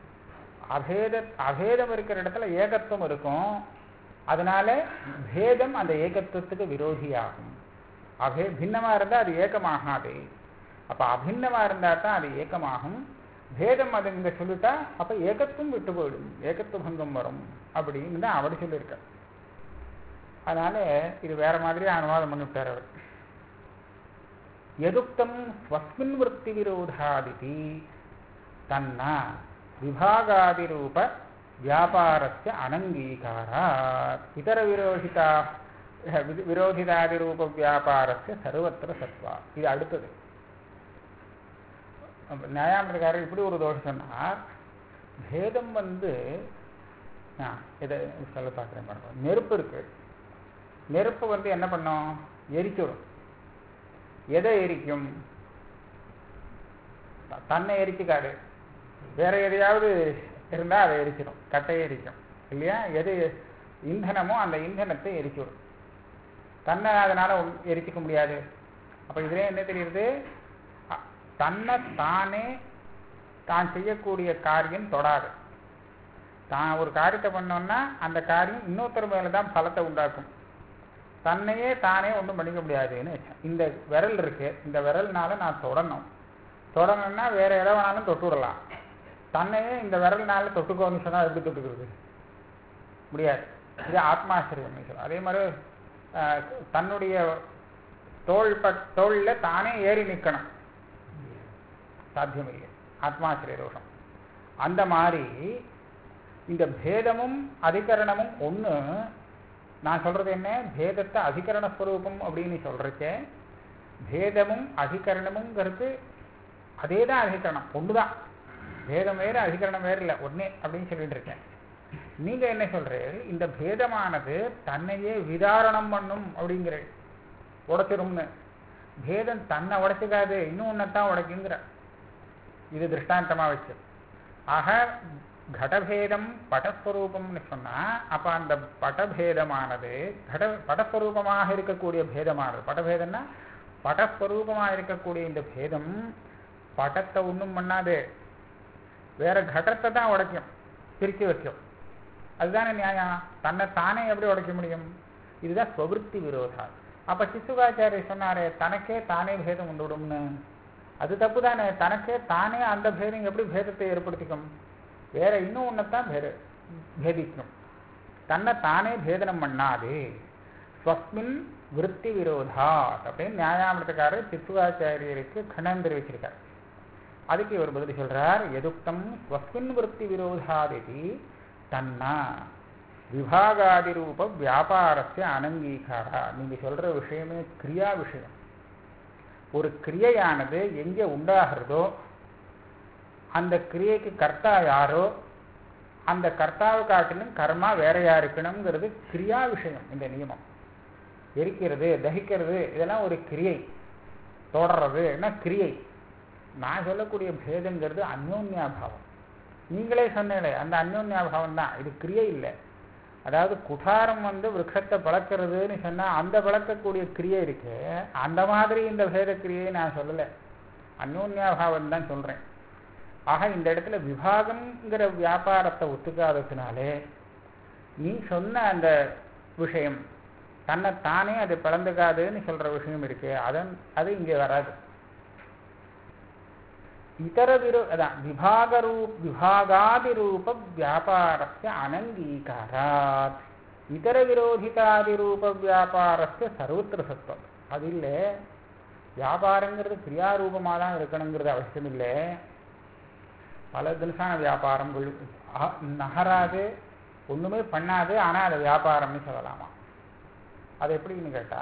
அபேதம் இருக்கிற இடத்துல ஏகத்துவம் இருக்கும். அதனால பேதம் அந்த ஏகத்துவத்துக்கு விரோதியாகும். பின்னமா இருந்தா அது ஏகமாகாது. அப்ப அபின்னமா இருந்தா தான் அது ஏகமாகும். பேதம் அது இங்க சொல்லிட்டா அப்ப ஏகத்துவம் விட்டு போயிடும், ஏகத்துவ பங்கம் வரும் அப்படின்னு தான் அவர் சொல்லியிருக்க. அதனால இது வேற மாதிரி அனுவாதம் பண்ணிவிட்டார் அவர். எதுக்தம் ஸ்வஸ்மின் விருத்தி விரோதாதிதி தன்னா விபாகாதி ரூப வியாபாரஸ்ய அனங்கீகாராத் இதர விரோதிதாதி ரூப வியாபாரஸ்ய சர்வத்திர சத்வா. இது அடுத்தது. நியாயாமிரதக்காரர் இப்படி ஒரு தோஷம் சொன்னார். பேதம் இதை சொல்ல பார்க்குறேன் பாருங்க. நெருப்பு இருக்கு. நெருப்பு என்ன பண்ணும்? எரிச்சிடும். எதை எரிக்கும்? தன்னை எரிச்சுக்காது. வேற எதையாவது இருந்தா அதை எரிச்சிடும். கட்டையை எரிக்கும் இல்லையா? எது இந்தனமோ அந்த இந்தனத்தை எரிச்சிடும். தன்னை அதனால எரிச்சிக்க முடியாது. அப்ப இதுல என்ன தெரியுது? தன்னை தானே தான் செய்யக்கூடிய காரியம் தொடாது. தான் ஒரு காரியத்தை பண்ணோம்னா அந்த காரியம் இன்னொருத்தர் மேலதான் பலத்தை உண்டாக்கும். தன்னையே தானே ஒன்றும் பண்ணிக்க முடியாதுன்னு. இந்த விரல் இருக்கு, இந்த விரல்னால நான் தொடணும்னா வேற எதை வேணாலும் தொட்டு விடலாம். தன்னையே இந்த விரல்னால தொட்டுக்கோன்னு சொன்னா எப்படி தொட்டுக்கிறது? முடியாது. இது ஆத்மாசிரியம் சொல்லுவோம். அதே மாதிரி தன்னுடைய தோல்ல தானே ஏறி நிற்கணும், சாத்தியம் இல்லை. ஆத்மாசிரிய தோஷம். அந்த மாதிரி இந்த பேதமும் அதிகரணமும் ஒன்று. நான் சொல்றது என்ன, பேதத்தை அதிகரண ஸ்வரூபம் அப்படின்னு சொல்றேன். பேதமும் அதிகரணமுங்கிறது அதே தான், அதிகரணம் ஒன்று தான். பேதம் வேறு அதிகரணம் வேறு இல்லை, ஒன்னே அப்படின்னு சொல்லிட்டு இருக்கேன். நீங்க என்ன சொல்றீர்கள், இந்த பேதமானது தன்னையே விதாரணம் பண்ணும் அப்படிங்கிற, உடைச்சிரும்னு. பேதம் தன்னை உடைச்சிக்காது, இன்னும் ஒன்னத்தான் உடைக்குங்கிற. இது திருஷ்டாந்தமா வச்சு. ஆக கடபேதம் படஸ்வரூபம்னு சொன்னா, அப்ப அந்த படபேதமானது படஸ்வரூபமாக இருக்கக்கூடிய பேதமானது, படபேதம்னா படஸ்வரூபமாக இருக்கக்கூடிய இந்த பேதம் படத்தை ஒன்றும் பண்ணாது, வேற கடத்தை தான் உடைக்கும், பிரித்து வைக்கும். அதுதானே நியாயம். தன்னை தானே எப்படி உடைக்க முடியும்? இதுதான் ஸ்வவிருத்தி விரோதா. அப்ப சிசுகாச்சாரியர் சொன்னாரே தனக்கே தானே பேதம் உண்டுவிடும்னு, அது தப்பு தானே. தனக்கே தானே அந்த பேதம் எப்படி பேதத்தை ஏற்படுத்திக்கும்? வேற இன்னும் ஒன்னத்தான் பேதிக்கும். தன்னை தானே பேதனம் பண்ணாது. ஸ்வஸ்மின் விருத்தி விரோதா அப்படின்னு நியாயாமிரதக்காரர் சிசுகாச்சாரியருக்கு கண்டம் தெரிவிச்சிருக்கார். அதுக்கு இவர் பதில் சொல்றார், எதுக்தம் ஸ்வஸ்மின் விருத்தி விரோதாதி தன்னா விபாகாதி ரூப வியாபாரஸ்ய அனங்கீகாரா. நீங்க சொல்ற விஷயமே கிரியா விஷயம். ஒரு கிரியையானது எங்கே உண்டாகிறதோ அந்த கிரியைக்கு கர்த்தா யாரோ அந்த கர்த்தாவை காட்டிலும் கர்மா வேறையா இருக்கணுங்கிறது கிரியா விஷயம். இந்த நியமம் எரிக்கிறது, தகிக்கிறது இதெல்லாம் ஒரு கிரியை. தொடர்றது என்ன கிரியை. நான் சொல்லக்கூடிய பேதங்கிறது அந்யோன்யாபாவம். நீங்களே சொன்னீங்களே அந்த அந்யோன்யாபாவம் தான், இது கிரியை இல்லை. அதாவது குடாரம் விருட்சத்தை பழக்கிறதுன்னு சொன்னா அந்த பழக்கக்கூடிய கிரியை இருக்கு, அந்த மாதிரி இந்த பேத கிரியை நான் சொல்லலை, அந்யோன்யாபாவம் தான் சொல்றேன். ஆக இந்த இடத்துல விபாகம்ங்கிற வியாபாரத்தை ஒத்துக்காததுனாலே நீ சொன்ன அந்த விஷயம் தன்னைத்தானே அது பிளந்துக்காதுன்னு சொல்ற விஷயம் இருக்கு, அது இங்கே வராது. இதர அதான் விபாகாதி ரூப வியாபாரஸ்ய அனங்கீகாராத் இதர விரோதிதாதி ரூப வியாபாரஸ்ய சர்வத்திர சத்துவம். அது இல்லை, வியாபாரங்கிறது கிரியாரூபமாக தான் இருக்கணுங்கிறது அவசியம் இல்லை. பல தினசான வியாபாரங்கள் நகராது, ஒண்ணுமே பண்ணாது, ஆனா அதை வியாபாரம்னு சொல்லலாமா? அது எப்படின்னு கேட்டா,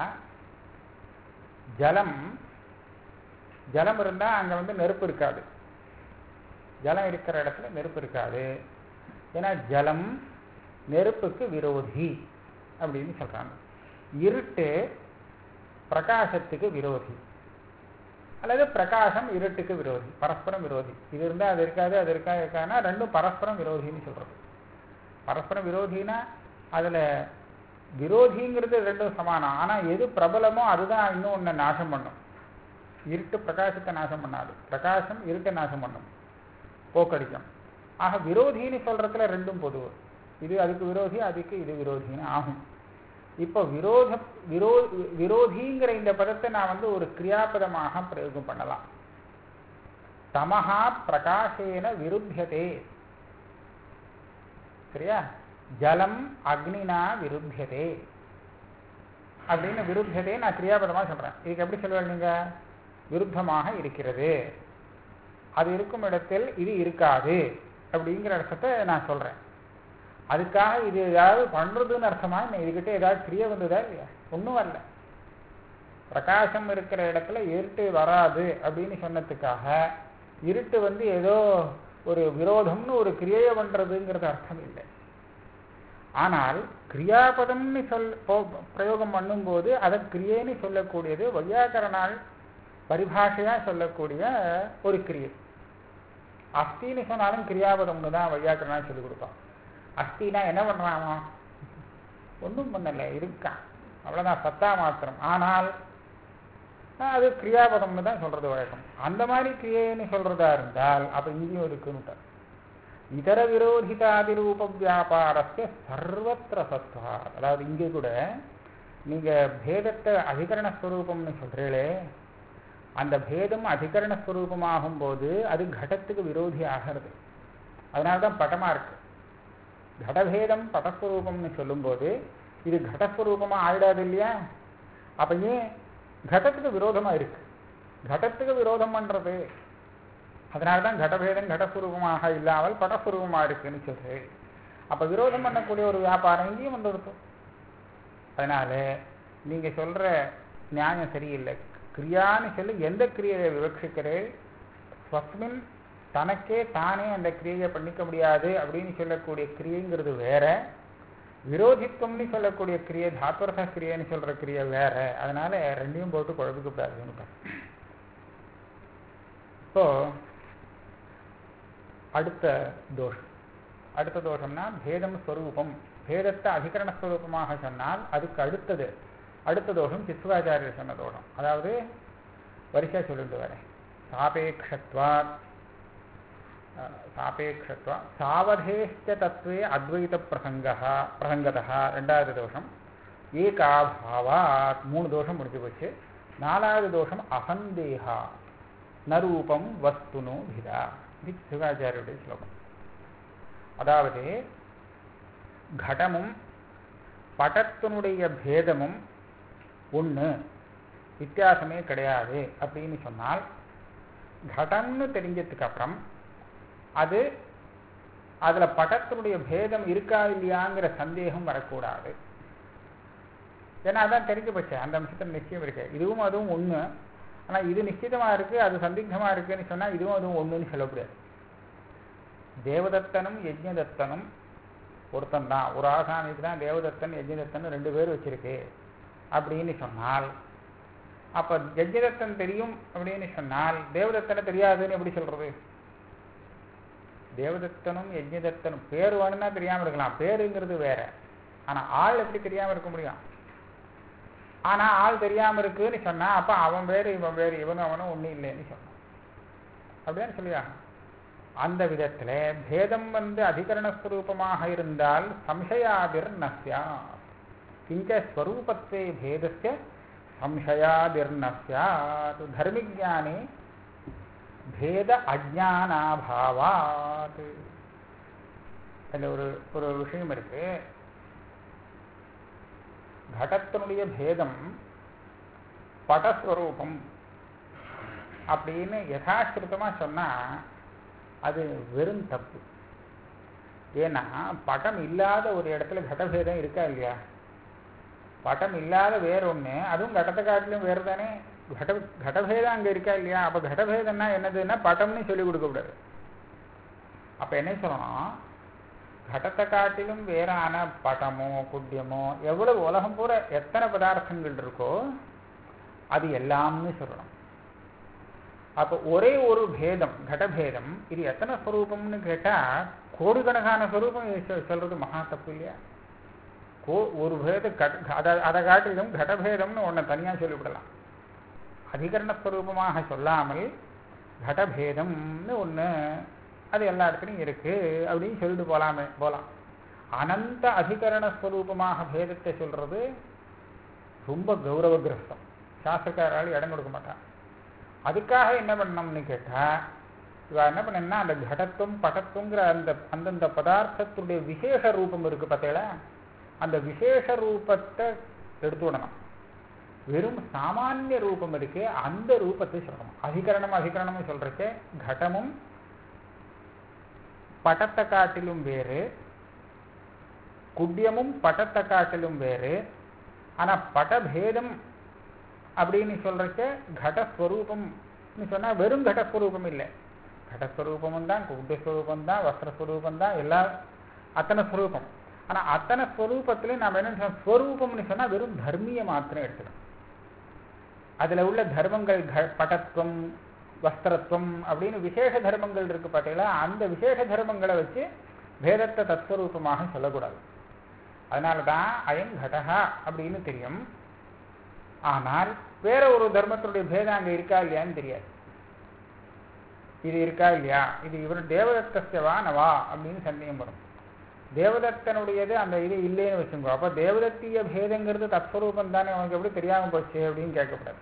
ஜலம் இருந்தா அங்க நெருப்பு இருக்காது. ஜலம் இருக்கிற இடத்துல நெருப்பு இருக்காது. ஏன்னா ஜலம் நெருப்புக்கு விரோதி அப்படின்னு சொல்றாங்க. இருட்டு பிரகாசத்துக்கு விரோதி, அல்லது பிரகாசம் இருட்டுக்கு விரோதி, பரஸ்பரம் விரோதி. இது இருந்தா அது இருக்காது, அது இருக்காதுன்னா ரெண்டும் பரஸ்பரம் விரோதின்னு சொல்றது. பரஸ்பரம் விரோதினா அதுல விரோதிங்கிறது ரெண்டும் சமானம். ஆனா எது பிரபலமோ அதுதான் இன்னும் ஒண்ணு நாசம் பண்ணும். இருட்டு பிரகாசத்தை நாசம் பண்ணாது, பிரகாசம் இருட்டை நாசம் பண்ணும், போக்கடிக்கும். ஆக விரோதின்னு சொல்றதுல ரெண்டும் பொது. இது அதுக்கு விரோதி, அதுக்கு இது விரோதின்னு ஆகும். இப்போ விரோதிங்கிற இந்த பதத்தை நான் ஒரு கிரியாபதமாக பிரயோகம் பண்ணலாம். தமஹா பிரகாசேன விருத்தியதே, சரியா? ஜலம் அக்னினா விருத்தியதே அப்படின்னு விருத்தியதே நான் கிரியாபதமாக சொல்றேன். இதுக்கு எப்படி சொல்லுவேன் நீங்க? விருத்தமாக இருக்கிறது, அது இருக்கும் இடத்தில் இது இருக்காது அப்படிங்கிற அர்த்தத்தை நான் சொல்றேன். அதுக்காக இது ஏதாவது பண்றதுன்னு அர்த்தமா? இதுகிட்ட ஏதாவது கிரியை வந்ததா இல்லையா? ஒன்றும் வரல. பிரகாசம் இருக்கிற இடத்துல இருட்டு வராது அப்படின்னு சொன்னதுக்காக இருட்டு ஏதோ ஒரு விரோதம்னு ஒரு கிரியையை பண்றதுங்கிறது அர்த்தம் இல்லை. ஆனால் கிரியாபதம்னு பிரயோகம் பண்ணும்போது அதை கிரியைன்னு சொல்லக்கூடியது வையாக்கரணால் பரிபாஷையா சொல்லக்கூடிய ஒரு கிரியை. அஸ்தின்னு சொன்னாலும் கிரியாபதம்னு தான் வையாக்கரணால் சொல்லிக் கொடுப்பான். அஸ்தினா என்ன பண்றானோ? ஒன்றும் பண்ணல, இருக்கான், அவ்வளவுதான், சத்தா மாத்திரம். ஆனால் அது கிரியாபதம்னு தான் சொல்றது வழக்கம். அந்த மாதிரி கிரியைன்னு சொல்றதா இருந்தால் அப்ப இங்கேயும் இருக்குன்னு. இதர விரோதிதாதி ரூப வியாபாரத்தை சர்வத்திர சத்வா. அதாவது இங்கே கூட நீங்க பேதத்தை அதிகரணஸ்வரூபம்னு சொல்றீங்களே, அந்த பேதம் அதிகரணஸ்வரூபமாகும் போது அது கடத்துக்கு விரோதி ஆகிறது. அதனால்தான் பட்டமா இருக்கு. கடபேதம் படஸ்வரூபம்னு சொல்லும்போது இது கடஸ்வரூபமா ஆயிடாது இல்லையா? அப்ப ஏன் கடத்துக்கு விரோதமா இருக்கு? கடத்துக்கு விரோதம் பண்றது அதனால்தான் கடபேதம் கடஸ்வரூபமாக இல்லாமல் படஸ்வரூபமாக இருக்குன்னு சொல்றேன். அப்ப விரோதம் பண்ணக்கூடிய ஒரு வியாபாரம் இங்கேயும் வந்து இருக்கும். அதனால நீங்க சொல்ற நியாயம் சரியில்லை. கிரியான்னு சொல்லி எந்த கிரியையை விவட்சிக்கிறேன், ஸ்வஸ்மின் தனக்கே தானே அந்த கிரியையை பண்ணிக்க முடியாது அப்படின்னு சொல்லக்கூடிய கிரியைங்கிறது வேற, விரோதித்துவம்னு சொல்லக்கூடிய கிரியை தாத்வர்த்த கிரியைன்னு சொல்ற கிரியை வேற. அதனால ரெண்டையும் போட்டு குழப்பிக்கூடாதுன்னு. இப்போ அடுத்த தோஷம்னா பேதம் ஸ்வரூபம். பேதத்தை அதிகரணஸ்வரூபமாக சொன்னால் அதுக்கு அடுத்த தோஷம் சித்வாச்சாரியர் சொன்ன தோஷம். அதாவது வரிசையா சொல்லிட்டு வரேன். சாபேக்ஷத்வா சாவதேஷ்ட தத்துவே அத்வைத பிரசங்கதா ரெண்டாவது தோஷம். ஏகாபாவாத் மூணு தோஷம் முடிஞ்சு போச்சு. நாலாவது தோஷம் அசந்தேகா நரூபம் வஸ்துனோ பிதா. இது சிவாச்சாரியுடைய ஸ்லோகம். அதாவது கடமும் படத்தினுடைய பேதமும் ஒன்று, வித்தியாசமே கிடையாது அப்படின்னு சொன்னால் கடம்னு தெரிஞ்சதுக்கு அப்புறம் அதுல படத்தினுடைய பேதம் இருக்கா இல்லையாங்கிற சந்தேகம் வரக்கூடாது. ஏன்னா அதான் தெரிஞ்சு போச்சு, அந்த அம்சத்தில் நிச்சயம் இருக்கு. இதுவும் அதுவும் ஒன்று, ஆனால் இது நிச்சயமா இருக்கு அது சந்திக்தமா இருக்குன்னு சொன்னா இதுவும் அதுவும் ஒன்றுன்னு சொல்லக்கூடாது. தேவதத்தனும் யஜ்ஞதத்தனும் ஒருத்தன் தான், ஒரு ஆசாமிக்கு தான் தேவதத்தன் யஜ்ஞதத்தன் ரெண்டு பேர் வச்சிருக்கு அப்படின்னு சொன்னால், அப்ப யஜ்ஞதத்தன் தெரியும் அப்படின்னு சொன்னால் தேவதத்தனை தெரியாதுன்னு எப்படி சொல்றது? தேவதத்தனும் யஜ்ஞதத்தனும் பேர் வேணும்னா தெரியாம இருக்கலாம், பேருங்கிறது வேற. ஆனா ஆள் எப்படி தெரியாம இருக்க முடியும்? ஆனா ஆள் தெரியாம இருக்குன்னு சொன்னா அப்ப அவன் வேறு இவன் வேறு, இவனும் அவனும் ஒன்றும் இல்லைன்னு சொன்னான் அப்படின்னு சொல்லியா? அந்த விதத்துல பேதம் அதிகரணஸ்வரூபமாக இருந்தால் சம்சயாதிர் நஸ்யா கிஞ்ச ஸ்வரூபத்வே பேதஸ்ய சம்சயாதிர் நஸ்யா தர்மிஜானே பேத அஜ்ஞானாபாவாத். அதுல ஒரு விஷயம் இருக்கு. கடத்தினுடைய பேதம் படஸ்வரூபம் அப்படின்னு யதாஸ்ருதமா சொன்னா அது வெறும் தப்பு. ஏன்னா படம் இல்லாத ஒரு இடத்துல கடபேதம் இருக்கா இல்லையா? படம் இல்லாத வேற ஒண்ணு, அதுவும் கடத்தை காட்டிலும் வேறு தானே. கடபேதம் அங்க இருக்கா இல்லையா? அப்ப கடபேதம்னா என்னதுன்னா படம்னு சொல்லி கொடுக்க கூடாது. அப்ப என்ன சொல்லணும், கடத்தை காட்டிலும் வேறான படமோ குட்டியமோ எவ்வளவு உலகம் பூரா எத்தனை பதார்த்தங்கள் இருக்கோ அது எல்லாம்னு சொல்லணும். அப்ப ஒரே ஒரு பேதம் கடபேதம், இது எத்தனை ஸ்வரூபம்னு கேட்டா கோடிக்கணக்கான ஸ்வரூபம் சொல்றது மகா தப்பு இல்லையா? ஒரு பேத அதை காட்டிலும் கடபேதம்னு ஒன்றை தனியா சொல்லிவிடலாம். அதிகரணஸ்வரூபமாக சொல்லாமல் கடபேதம்னு ஒன்று அது எல்லா இடத்துலையும் இருக்கு அப்படின்னு சொல்லிட்டு போகலாம். அனந்த அதிகரணஸ்வரூபமாக பேதத்தை சொல்றது ரொம்ப கௌரவ கிரஸ்தம். சாஸ்திரக்காரால் இடம் கொடுக்க மாட்டான். அதுக்காக என்ன பண்ணணும்னு கேட்டா, இவ என்ன பண்ணா அந்த கடத்துவம் படத்துவங்கிற அந்தந்த பதார்த்தத்துடைய விசேஷ ரூபம் இருக்கு பார்த்தீங்களா, அந்த விசேஷ ரூபத்தை எடுத்து விடணும். வெறும் சாமானிய ரூபம் இருக்கு, அந்த ரூபத்தை சொல்லணும். அதிகரணம் சொல்றதுக்கு கடமும் படத்தை காட்டிலும் வேறு, குட்டியமும் படத்தை காட்டிலும் வேறு. ஆனா படபேதம் அப்படின்னு சொல்றதுக்கு கடஸ்வரூபம்னு சொன்னா வெறும் கடஸ்வரூபம் இல்லை, கடஸ்வரூபமும் தான், குட்டியஸ்வரூபம் தான், வஸ்திரஸ்வரூபம் தான், எல்லாம் அத்தனை ஸ்வரூபம். ஆனா அத்தனை ஸ்வரூபத்திலையும் நாம் என்ன ஸ்வரூபம்னு சொன்னா வெறும் தர்மிய மாத்திரம் எடுத்துக்கணும். அதுல உள்ள தர்மங்கள் படத்துவம் வஸ்திரத்துவம் அப்படின்னு விசேஷ தர்மங்கள் இருக்கு பார்த்தீங்களா, அந்த விசேஷ தர்மங்களை வச்சு பேதத்தை தத்ஸ்வரூபமாக சொல்லக்கூடாது. அதனாலதான் அயம் கடகா அப்படின்னு தெரியும், ஆனால் வேற ஒரு தர்மத்தினுடைய பேதம் அங்க இருக்கா இல்லையான்னு தெரியாது. இது இருக்கா இல்லையா, இது இவர் தேவதத்தவா நவா அப்படின்னு சந்தேகம் வரும். தேவதத்தனுடையது அந்த இது இல்லைன்னு வச்சுக்கோ, அப்ப தேவதத்திய பேதங்கிறது தத்ஸ்வரூபம் தானே, அவனுக்கு எப்படி தெரியாம போச்சு அப்படின்னு கேட்கக்கூடாது.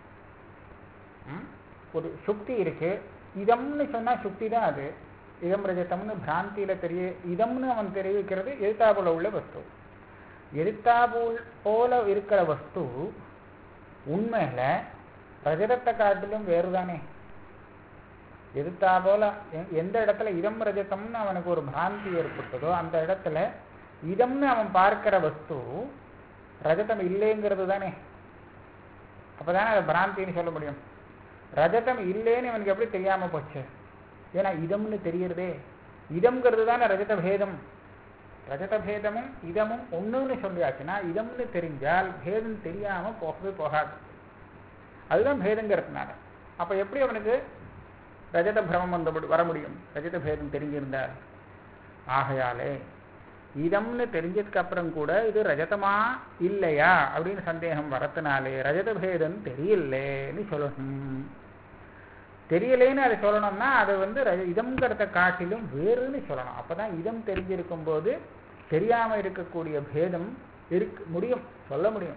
ஒரு சுக்தி இருக்கு, இதம்னு சொன்னா சுக்தி தான் அது. இதம் ரஜதம்னு பிராந்தியில இதம்னு அவன் தெரிவிக்கிறது எதிர்த்தாப்புல உள்ள வஸ்து. எதிர்த்தாப்புல் போல இருக்கிற வஸ்து உண்மையில ரஜதத்தை காட்டிலும் வேறுதானே. எதிர்த்தா போல எந்த இடத்துல இதம் ரஜதம்னு அவனுக்கு ஒரு பிராந்தி ஏற்பட்டதோ அந்த இடத்துல இதம்னு அவன் பார்க்கிற வஸ்து ரஜதம் இல்லைங்கிறது தானே. அப்பதானே அதை பிராந்தின்னு சொல்ல முடியும். ரஜதம் இல்லைன்னு இவனுக்கு எப்படி தெரியாம போச்சு? ஏன்னா இதம்னு தெரியறதே. இதம்ங்கிறது தானே ரஜத பேதம். ரஜத பேதமும் இதமும் ஒண்ணுன்னு சொல்லியாச்சுன்னா இதம்னு தெரிஞ்சால் பேதம் தெரியாம போகவே போகாது. அதுதான் பேதங்கிறதுனால. அப்ப எப்படி அவனுக்கு ரஜத பிரமம் வர முடியும்? ரஜத பேதம் தெரிஞ்சிருந்தார். ஆகையாலே இதம்னு தெரிஞ்சதுக்கு அப்புறம் கூட இது ரஜதமா இல்லையா அப்படின்னு சந்தேகம் வரத்தினாலே ரஜத பேதம் தெரியலேன்னு சொல்லணும். தெரியலேன்னு அதை சொல்லணும்னா அதை இதம்ங்கிறத காட்டிலும் வேறுன்னு சொல்லணும். அப்பதான் இதம் தெரிஞ்சிருக்கும் போது தெரியாம இருக்கக்கூடிய பேதம் முடியும், சொல்ல முடியும்.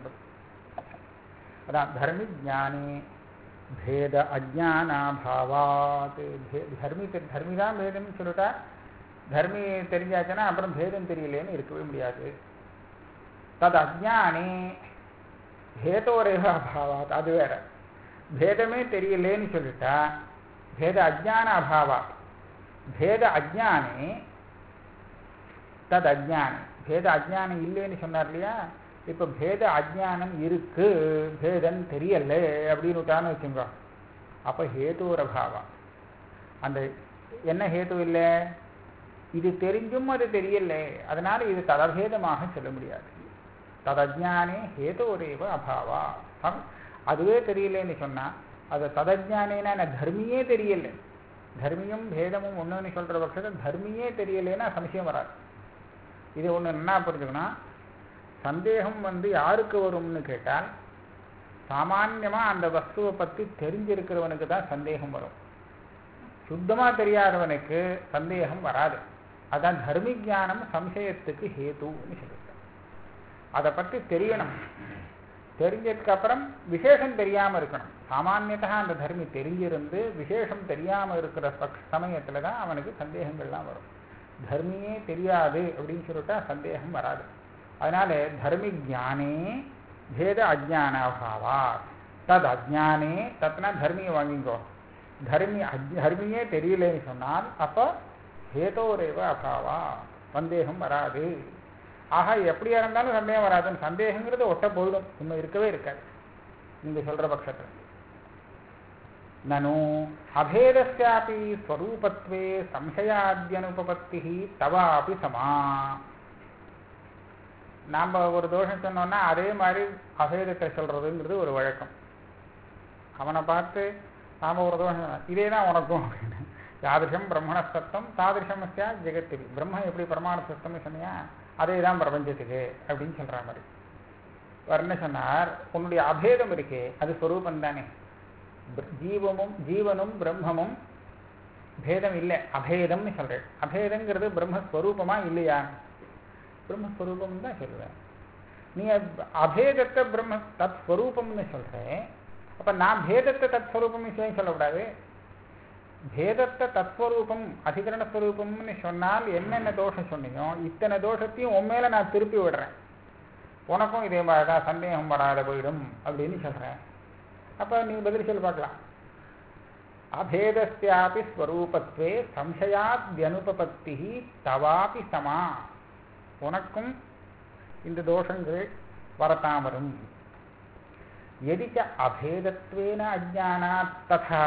அதான் தர்மி ஜானே பேத அஜானாபாவாத். தர்மிதான் பேதம்னு சொல்லிட்டா தர்மி தெரிஞ்சாச்சுன்னா அப்புறம் பேதம் தெரியலேன்னு இருக்கவே முடியாது. தது அஜானே பேதோரேவ அபாவாத், அது வேற. பேதமே தெரியலேன்னு சொல்லிட்டா பேத அஜான அபாவாத். பேத அஜானே தது அஜானே. பேத அஜானம் இல்லைன்னு சொன்னார் இல்லையா? இப்ப பேத அஜானம் இருக்கு, பேதம் தெரியல அப்படின்னு விட்டான்னு வச்சுங்க. அப்ப ஹேதுரபாவா. அந்த என்ன ஹேது இல்லை? இது தெரிஞ்சும் அது தெரியல, அதனால இது ததபேதமாக சொல்ல முடியாது. ததஜானே ஹேதோரேவ அபாவா. அதுவே தெரியலன்னு சொன்னா அது ததஜானேனா தர்மியே தெரியல. தர்மியும் பேதமும் ஒண்ணுன்னு சொல்ற பட்சத்தில் தர்மியே தெரியலன்னா சம்சயம் வராது. இது ஒண்ணு என்ன புரிஞ்சுக்கணும். சந்தேகம் யாருக்கு வரும்னு கேட்டால் சாமான்யமா அந்த வஸ்துவை பத்தி தெரிஞ்சிருக்கிறவனுக்கு தான் சந்தேகம் வரும். சுத்தமா தெரியாதவனுக்கு சந்தேகம் வராது. அதான் தர்மி ஞானம் சம்சயத்துக்கு ஹேதுன்னு சொல்லுங்க. அதை பற்றி தெரியணும். தெரிஞ்சதுக்கு அப்புறம் விசேஷம் தெரியாம இருக்கணும். சாமானியத்தா அந்த தர்மி தெரிஞ்சிருந்து விசேஷம் தெரியாம இருக்கிற சமயத்துல தான் அவனுக்கு சந்தேகங்கள்லாம் வரும். தர்மியே தெரியாது அப்படின்னு சொல்லிட்டா சந்தேகம் வராது. அதனால தர்மி ஜானே பேத அஜானாபாவா. தத் அஜானே தத்னா தர்மியை வாங்கிங்கோ. தர்மியே தெரியலன்னு சொன்னால் அப்ப ஹேதோரேவ அபாவா, சந்தேகம் வராது. ஆக எப்படியா இருந்தாலும் சந்தேகம் வராதுன்னு. சந்தேகங்கிறது ஒட்ட போயிடும், இன்னும் இருக்கவே இருக்காது நீங்க சொல்ற பட்சத்தில். நனு அபேதஸ்யாபி ஸ்வரூபத்வே சம்சயாத்யனுபபத்தி தவாபி சமா. நாம ஒரு தோஷம் சொன்னோம்னா அதே மாதிரி அபேதத்தை சொல்றதுங்கிறது ஒரு வழக்கம். அவனை பார்த்து நாம ஒரு தோஷம் இதே தான் உனக்கும் அப்படின்னு. யாதிருஷம் பிரம்மண சத்தம் தாதிருஷமஸ்யா ஜெகத்திரி. பிரம்மம் எப்படி பிரமாண சத்தம்னு சொன்னியா அதே தான் பிரபஞ்சத்துக்கு அப்படின்னு சொல்ற மாதிரி. என்ன சொன்னார்? உன்னுடைய அபேதம் இருக்கே அது ஸ்வரூபம் தானே. ஜீவனும் பிரம்மமும் பேதம் இல்லை, அபேதம்னு சொல்றேன். அபேதங்கிறது பிரம்மஸ்வரூபமா இல்லையா? பிரம்மஸ்வரூபம் தான் சொல்லுவேன். நீ அபேதத்தை பிரம்ம தத் ஸ்வரூபம்னு சொல்றேன். அப்ப நான் பேதத்தை தத் ஸ்வரூபம் சொல்லக்கூடாது. பேதத்தை தத்ஸ்வரூபம் அதிகரணஸ்வரூபம்னு சொன்னால் என்னென்ன தோஷம் சொன்னியோ இத்தனை தோஷத்தையும் உண்மையில நான் திருப்பி விடுறேன். உனக்கும் இதே மாதிரிதான் சந்தேகம் வராத போயிடும் அப்படின்னு சொல்றேன். அப்ப நீ பதில் சொல்லி பார்க்கலாம். அபேதஸ்யாபி ஸ்வரூபத்வே சம்சயாத்யனுபபத்தி தவாபி சமா. உனக்கும் இந்த தோஷங்கள் வரத்தான் வரும். எதிச்ச அபேதத்வேன அஜ்ஞானாத் ததா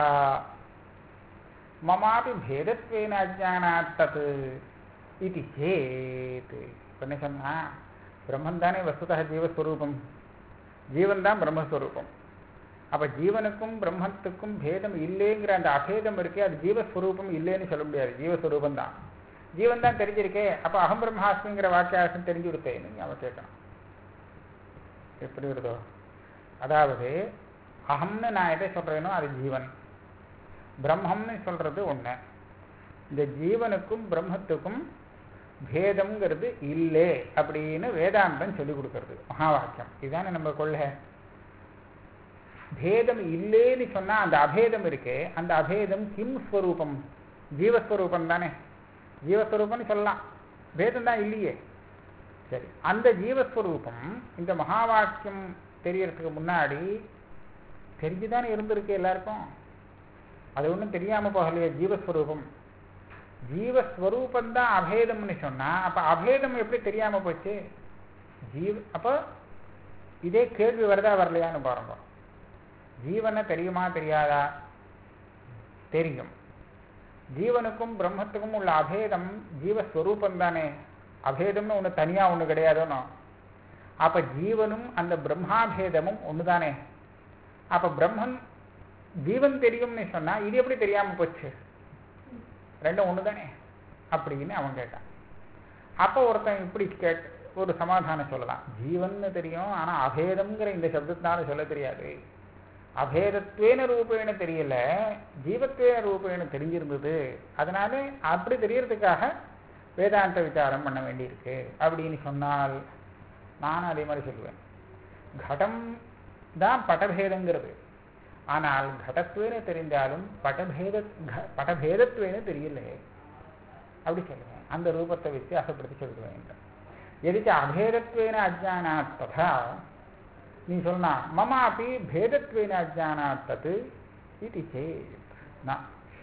மமாபி பேதத்வேன அஜ்ஞானாத் தத் இதி சேத். என்ன சொன்னா? பிரம்மன் தானே வஸ்துதா ஜீவஸ்வரூபம். ஜீவன் தான் பிரம்மஸ்வரூபம். அப்ப ஜீவனுக்கும் பிரம்மத்துக்கும் பேதம் இல்லைங்கிற அந்த அபேதம் இருக்கே அது ஜீவஸ்வரூபம் இல்லைன்னு சொல்ல முடியாது. ஜீவஸ்வரூபம் தான். ஜீவன் தான் தெரிஞ்சிருக்கே. அப்ப அகம் பிரம்மாஸ்மிங்கிற வாக்கியாசம் தெரிஞ்சு கொடுத்தேன்னு அவன் கேட்கணும். எப்படி வருதோ? அதாவது அகம்னு நான் எதை சொல்றேனோ அது ஜீவன், பிரம்மம்னு சொல்றது ஒண்ணு. இந்த ஜீவனுக்கும் பிரம்மத்துக்கும் பேதம்ங்கிறது இல்லை அப்படின்னு வேதாந்தம் சொல்லி கொடுக்கறது மகா வாக்கியம். இதுதானே நம்ம கொள்கை. பேதம் இல்லைன்னு சொன்னா அந்த அபேதம் இருக்கே அந்த அபேதம் கிம் ஸ்வரூபம்? ஜீவஸ்வரூபம் தானே. ஜீவஸ்வரூபம்னு சொல்லலாம், பேதம் தான் இல்லையே. சரி, அந்த ஜீவஸ்வரூபம் இந்த மகா வாக்கியம் தெரியறதுக்கு முன்னாடி தெரிஞ்சுதானே இருந்திருக்கு எல்லாருக்கும். அது ஒன்றும் தெரியாமல் போகலையே. ஜீவஸ்வரூபம் ஜீவஸ்வரூபந்தான் அபேதம்னு சொன்னால் அப்போ அபேதம் எப்படி தெரியாமல் போச்சு? அப்போ இதே கேள்வி வருதா வரலையான்னு பாருங்க. ஜீவனை தெரியுமா தெரியாதா? தெரியும். ஜீவனுக்கும் பிரம்மத்துக்கும் உள்ள அபேதம் ஜீவஸ்வரூபம் தானே. அபேதம்னு ஒன்று தனியாக ஒன்று கிடையாதுன்னு. அப்போ ஜீவனும் அந்த பிரம்மாபேதமும் ஒன்று தானே. அப்போ பிரம்மன் ஜீவன் தெரியும்னு சொன்னால் இது எப்படி தெரியாமல் போச்சு? ரெண்டும் ஒன்று தானே அப்படின்னு அவன் கேட்டான். அப்போ ஒருத்தன் இப்படி ஒரு சமாதானம் சொல்லலாம். ஜீவன்னு தெரியும், ஆனால் அபேதம்ங்கிற இந்த சப்தத்தினால சொல்ல தெரியாது. அபேதத்வேன ரூபேன தெரியல, ஜீவத்வேன ரூபேன தெரிஞ்சிருந்தது. அதனால அப்படி தெரியறதுக்காக வேதாந்த விசாரம் பண்ண வேண்டியிருக்கு அப்படின்னு சொன்னால் நானும் அதே மாதிரி சொல்லுவேன். கடம் தான் படபேதங்கிறது. ஆனால் கடத்வேன தெரிந்தாலும் படபேதத்வேன தெரியல அப்படி சொல்லுவேன். அந்த ரூபத்தை வச்சு அசப்படுத்தி சொல்லுவேன். எதுக்கு அபேதத்வேன அஜ்ஞானாத் ததா நீ சொன்னா மம அப்படி பேதத்வேன அஜ்ஞானாத் தத் இது சேத் ந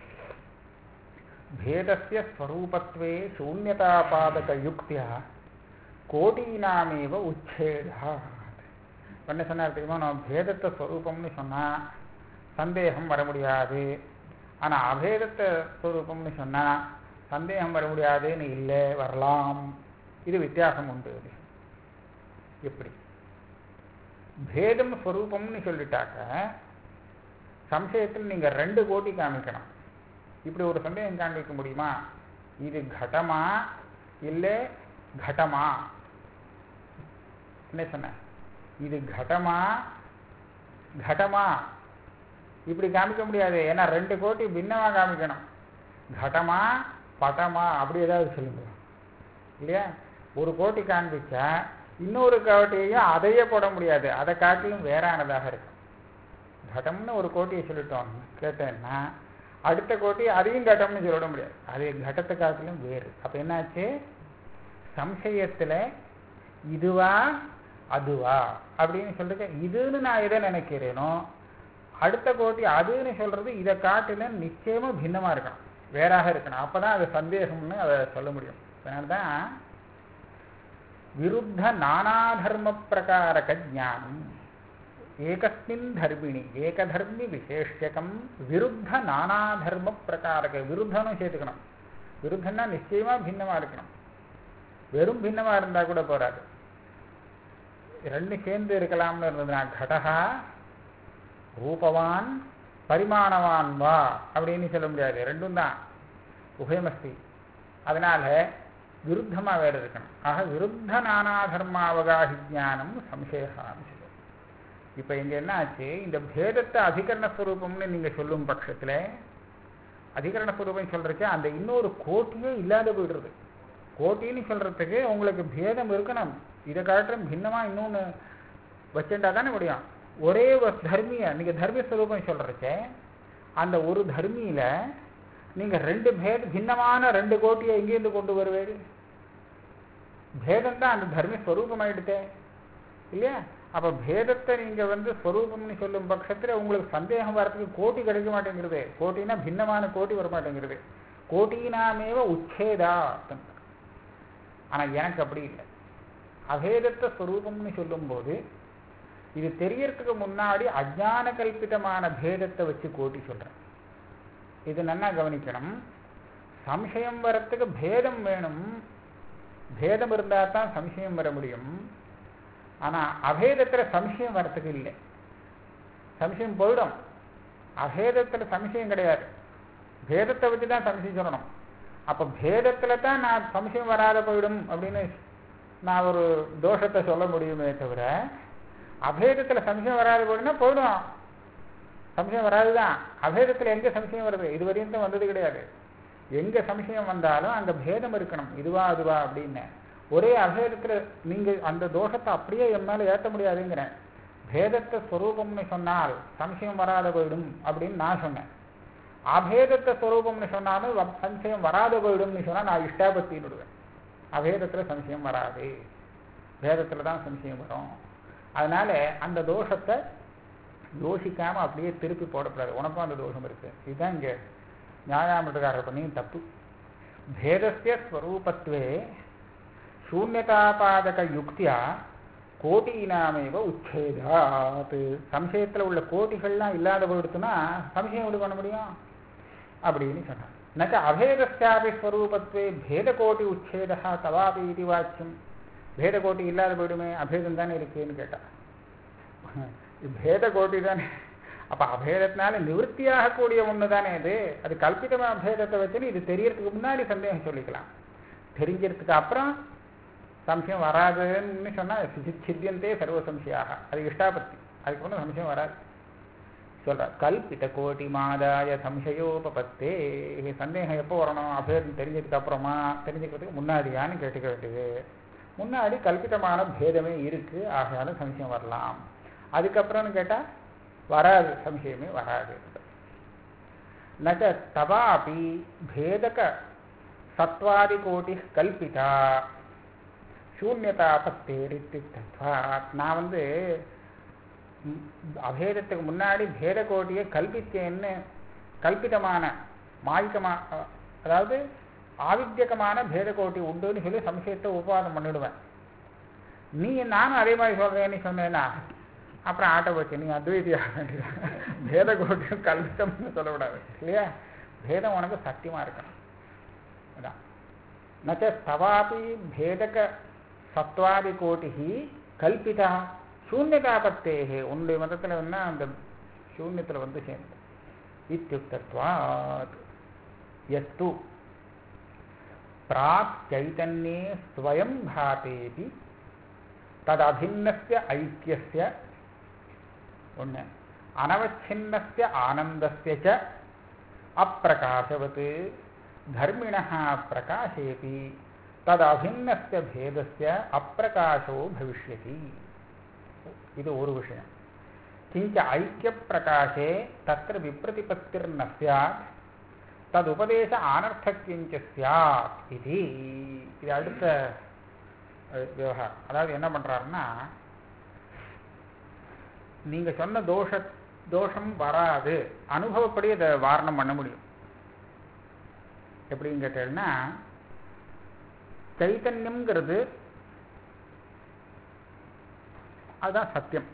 பேதஸ்ய ஸ்வரூபத்வே சூன்யதாபாதக யுக்தியா கோடீனாமேவ உச்சேதா. என்ன சொன்னார் தெரியுமா? நான் பேதத்தை ஸ்வரூபம்னு சொன்னால் சந்தேகம் வர முடியாது, ஆனால் அபேதத்தை ஸ்வரூபம்னு சொன்னால் சந்தேகம் வர முடியாதுன்னு இல்லை, வரலாம். இது வித்தியாசம் உண்டு. எப்படி? பேதம் ஸ்வரூபம்னு சொல்லிட்டாக்க சம்சயத்தில் நீங்கள் 2 கோட்டி காமிக்கணும். இப்படி ஒரு சந்தேகம் காண்பிக்க முடியுமா? இது கடமா இல்லை கடமா? என்ன சொன்ன? இது கடமா கடமா இப்படி காமிக்க முடியாது. ஏன்னா 2 கோட்டி பின்னமாக காமிக்கணும். கடமா பட்டமா அப்படி ஏதாவது சொல்லுங்க இல்லையா? ஒரு கோட்டி காண்பிச்சா இன்னொரு கோட்டியையும் அதையே போட முடியாது, அதை காட்டிலும் வேறானதாக இருக்கும். கடம்னு ஒரு கோட்டியை சொல்லிட்டோம் கேட்டேன்னா அடுத்த கோட்டி அதையும் கடம்னு சொல்லிட முடியாது, அது கடத்தை காட்டிலும் வேறு. அப்போ என்னாச்சு? சம்சயத்தில் இதுவா அதுவா அப்படின்னு சொல்லிட்டு இதுன்னு நான் எதை நினைக்கிறேனோ அடுத்த கோட்டி அதுன்னு சொல்றது இதை காட்டிலும் நிச்சயமா பின்னமா இருக்கணும், வேறாக இருக்கணும். அப்பதான் அது சந்தேகம்னு அதை சொல்ல முடியும். அதனால்தான் விருத்த நானாதர்ம பிரகாரக ஞானம் ஏகஸ்மின் தர்மிணி ஏகதர்மி விசேஷகம் விருத்த நானாதர்ம பிரகாரக. விருத்தனும் சேர்த்துக்கணும். விருத்தன்னா நிச்சயமா பின்னமா இருக்கணும். வெறும் பின்னமா இருந்தா கூட போறாது, 2 சேர்ந்து இருக்கலாம்னு இருந்ததுன்னா கடகா ரூபவான் பரிமாணவான் வா அப்படின்னு சொல்ல முடியாது, 2ம் தான் உபயமஸ்தி. அதனால விருத்தமா வேற இருக்கணும். ஆக விருத்த நானாதர்மாவகாஹி ஞானம் சம்சேகான்னு சொல்லுவோம். இப்ப இங்க என்ன ஆச்சு? இந்த பேதத்தை அதிகரணஸ்வரூபம்னு நீங்க சொல்லும் பட்சத்துல அதிகரணஸ்வரூபம் சொல்றதுக்கு அந்த இன்னொரு கோட்டியே இல்லாத போயிடுறது. கோட்டின்னு சொல்றதுக்கு உங்களுக்கு பேதம் இருக்கணும், இதை காட்டிலும் பின்னமா இன்னொன்னு வச்சுட்டா தானே முடியும். ஒரே தர்மிய நீங்க தர்மஸ்வரூபம் சொல்றச்சே அந்த ஒரு தர்மியில நீங்க 2 பின்னமான 2 கோட்டியை எங்கேருந்து கொண்டு வருவேரு? பேதம் தான் அந்த தர்மஸ்வரூபம் ஆயிடுத்தே இல்லையா? அப்ப பேதத்தை நீங்க ஸ்வரூபம்னு சொல்லும் பட்சத்துல உங்களுக்கு சந்தேகம் வரத்துக்கு கோட்டி கிடைக்க மாட்டேங்கிறது. கோட்டினா பின்னமான கோட்டி வர மாட்டேங்கிறது. கோட்டினாமேவ உச்சேதா. ஆனா எனக்கு அப்படி இல்லை. அபேதத்தை ஸ்வரூபம்னு சொல்லும் போது இது தெரியறதுக்கு முன்னாடி அஜ்ஞான கல்பிதமான பேதத்தை வச்சு கோட்டி சொல்றேன். இது நல்லா கவனிக்கணும். சம்சயம் வரத்துக்கு பேதம் வேணும், பேதம் இருந்தா தான் சம்சயம் வர முடியும். ஆனா அபேதத்துல சம்சயம் வரத்துக்கு இல்லை, சம்சயம் போயிடும். அபேதத்துல சம்சயம் கிடையாது, பேதத்தை வச்சு தான் சம்சயம் சொல்லணும். அப்ப பேதத்துல தான் நான் சம்சயம் வராத போயிடும் அப்படின்னு நான் ஒரு தோஷத்தை சொல்ல முடியுமே தவிர அபேதத்துல சம்சயம் வராது போயிடும்னா போயிடும், சம்சயம் வராதுதான். அபேதத்துல எங்க சம்சயம் வருது? இதுவரையும் தான் வந்தது கிடையாது. எங்க சம்சயம் வந்தாலும் அங்க பேதம் இருக்கணும், இதுவா அதுவா அப்படின்னு. ஒரே அபேதத்துல நீங்க அந்த தோஷத்தை அப்படியே என் மேல ஏற்ற முடியாதுங்கிறேன். பேதத்தை ஸ்வரூபம்னு சொன்னால் சம்சயம் வராத போயிடும் அப்படின்னு நான் சொன்னேன். அபேதத்தை ஸ்வரூபம்னு சொன்னாலும் சம்சயம் வராத போயிடும்னு சொன்னா நான் இஷ்டாபத்தின்னு விடுவேன். அபேதத்துல சம்சயம் வராது, பேதத்துல தான் சம்சயம் வரும். அதனால அந்த தோஷத்தை யோசிக்காமல் அப்படியே திருப்பி போடக்கூடாது. உனக்கும் அந்த தோஷம் இருக்குது. இதுதான் இங்கே நியாயாமிரதக்காரர் பண்ணியும் தப்பு. பேதஸ்ய ஸ்வரூபத்வே சூன்யதாபாதக யுக்தியா கோட்டினாமேவ உச்சேதாத். சம்சயத்தில் உள்ள கோட்டிகள்லாம் இல்லாத போயிடுச்சுன்னா சம்சயம் எப்படி பண்ண முடியும் அப்படின்னு சொன்னார். நச்ச அபேதஸ்யாபி ஸ்வரூபத்வே பேதகோட்டி உச்சேதா தவாபி இது வாக்கியம். பேதகோட்டி இல்லாத போயிடுமே, அபேதம் தானே இருக்குன்னு கேட்டா. பேதகோட்டி தானே, அப்போ அபேதத்தினால நிவர்த்தியாகக்கூடிய ஒன்று தானே அது. அது கல்பிதமாக அபேதத்தை வச்சுன்னு இது தெரியறதுக்கு முன்னாடி சந்தேகம் சொல்லிக்கலாம். தெரிஞ்சதுக்கு அப்புறம் சம்சயம் வராதுன்னு சொன்னால் சித்தியந்தே சர்வ சம்சயாக, அது இஷ்டாபத்தி, அதுக்கு ஒன்றும் சம்சயம் வராது சொல்கிறார். கல்பித கோட்டி மாதாய சம்சயோபத்தே. சந்தேகம் எப்போ வரணும்? அபேதம் தெரிஞ்சதுக்கு அப்புறமா, தெரிஞ்சுக்கிறதுக்கு முன்னாடியான்னு கேட்டுக்க வேண்டியது. முன்னாடி கல்பிதமான பேதமே இருக்குது, ஆகையால சம்சயம் வரலாம். அதுக்கப்புறம்னு கேட்டால் வராது, சம்சயமே வராது. நச்ச தவாபி பேதக சத்வாதி கோட்டி கல்பிதா சூன்யதாபத்தேரித்தித்வா. நான் அபேதத்துக்கு முன்னாடி பேத கோட்டியை கல்பித்தேன்னு, கல்பிதமான மாயிகமாக, அதாவது ஆவித்யகமான பேத கோட்டி உண்டுன்னு சொல்லி சம்சயத்தை உபவாதம் பண்ணிடுவேன். நானும் அதே மாதிரி சொல்கிறேன்னு சொன்னேன்னா அப்புறம் ஆட்டோ போச்சு, நீ அத்வைதியாக வேண்டியதான். பேத கோட்டியும் கல்பித்தம்னு சொல்லக்கூடாது இல்லையா? பேதம் உனக்கு சத்தியமாக இருக்கணும். அதான் நச்ச தவாபி பேதக சத்வாதி கோட்டி கல்பிதா சூன்யதாபத்தேகே. உன்னுடைய மதத்தில் வேணா அந்த சூன்யத்தில் சேர்ந்து இத்யுக்தத்வாத். எஸ்து பிராக் சைதன்யே ஸ்வயம் பாதேபி ததபின்னஸ்ய ஐக்கியஸ்ய ஒன்று அனவச்சின்னஸ்ய ஆனந்தஸ்ய ச அப்பிரகாசவத் தர்மிணः பிரகாசேபி ததபின்னஸ்ய பேதஸ்ய அப்பிரகாசோ பவிஷ்யதி. இது ஒரு விஷயம். கிஞ்ச ஐக்கிய பிரகாசே தத்ர விப்ரதிபத்திர்ன ஸ்யாத் ததுபதேச ஆனர்த்தக்கியஞ்ச ஸ்யாத் இது. இது அடுத்த விவகாரம். அதாவது என்ன பண்றாருன்னா, நீங்க சொன்ன தோஷம் வராது, அனுபவப்படி அதை வாரணம் பண்ண முடியும். எப்படின்னு கேட்டீங்கன்னா, சைத்தன்யம்ங்கிறது அதுதான் சத்தியம்.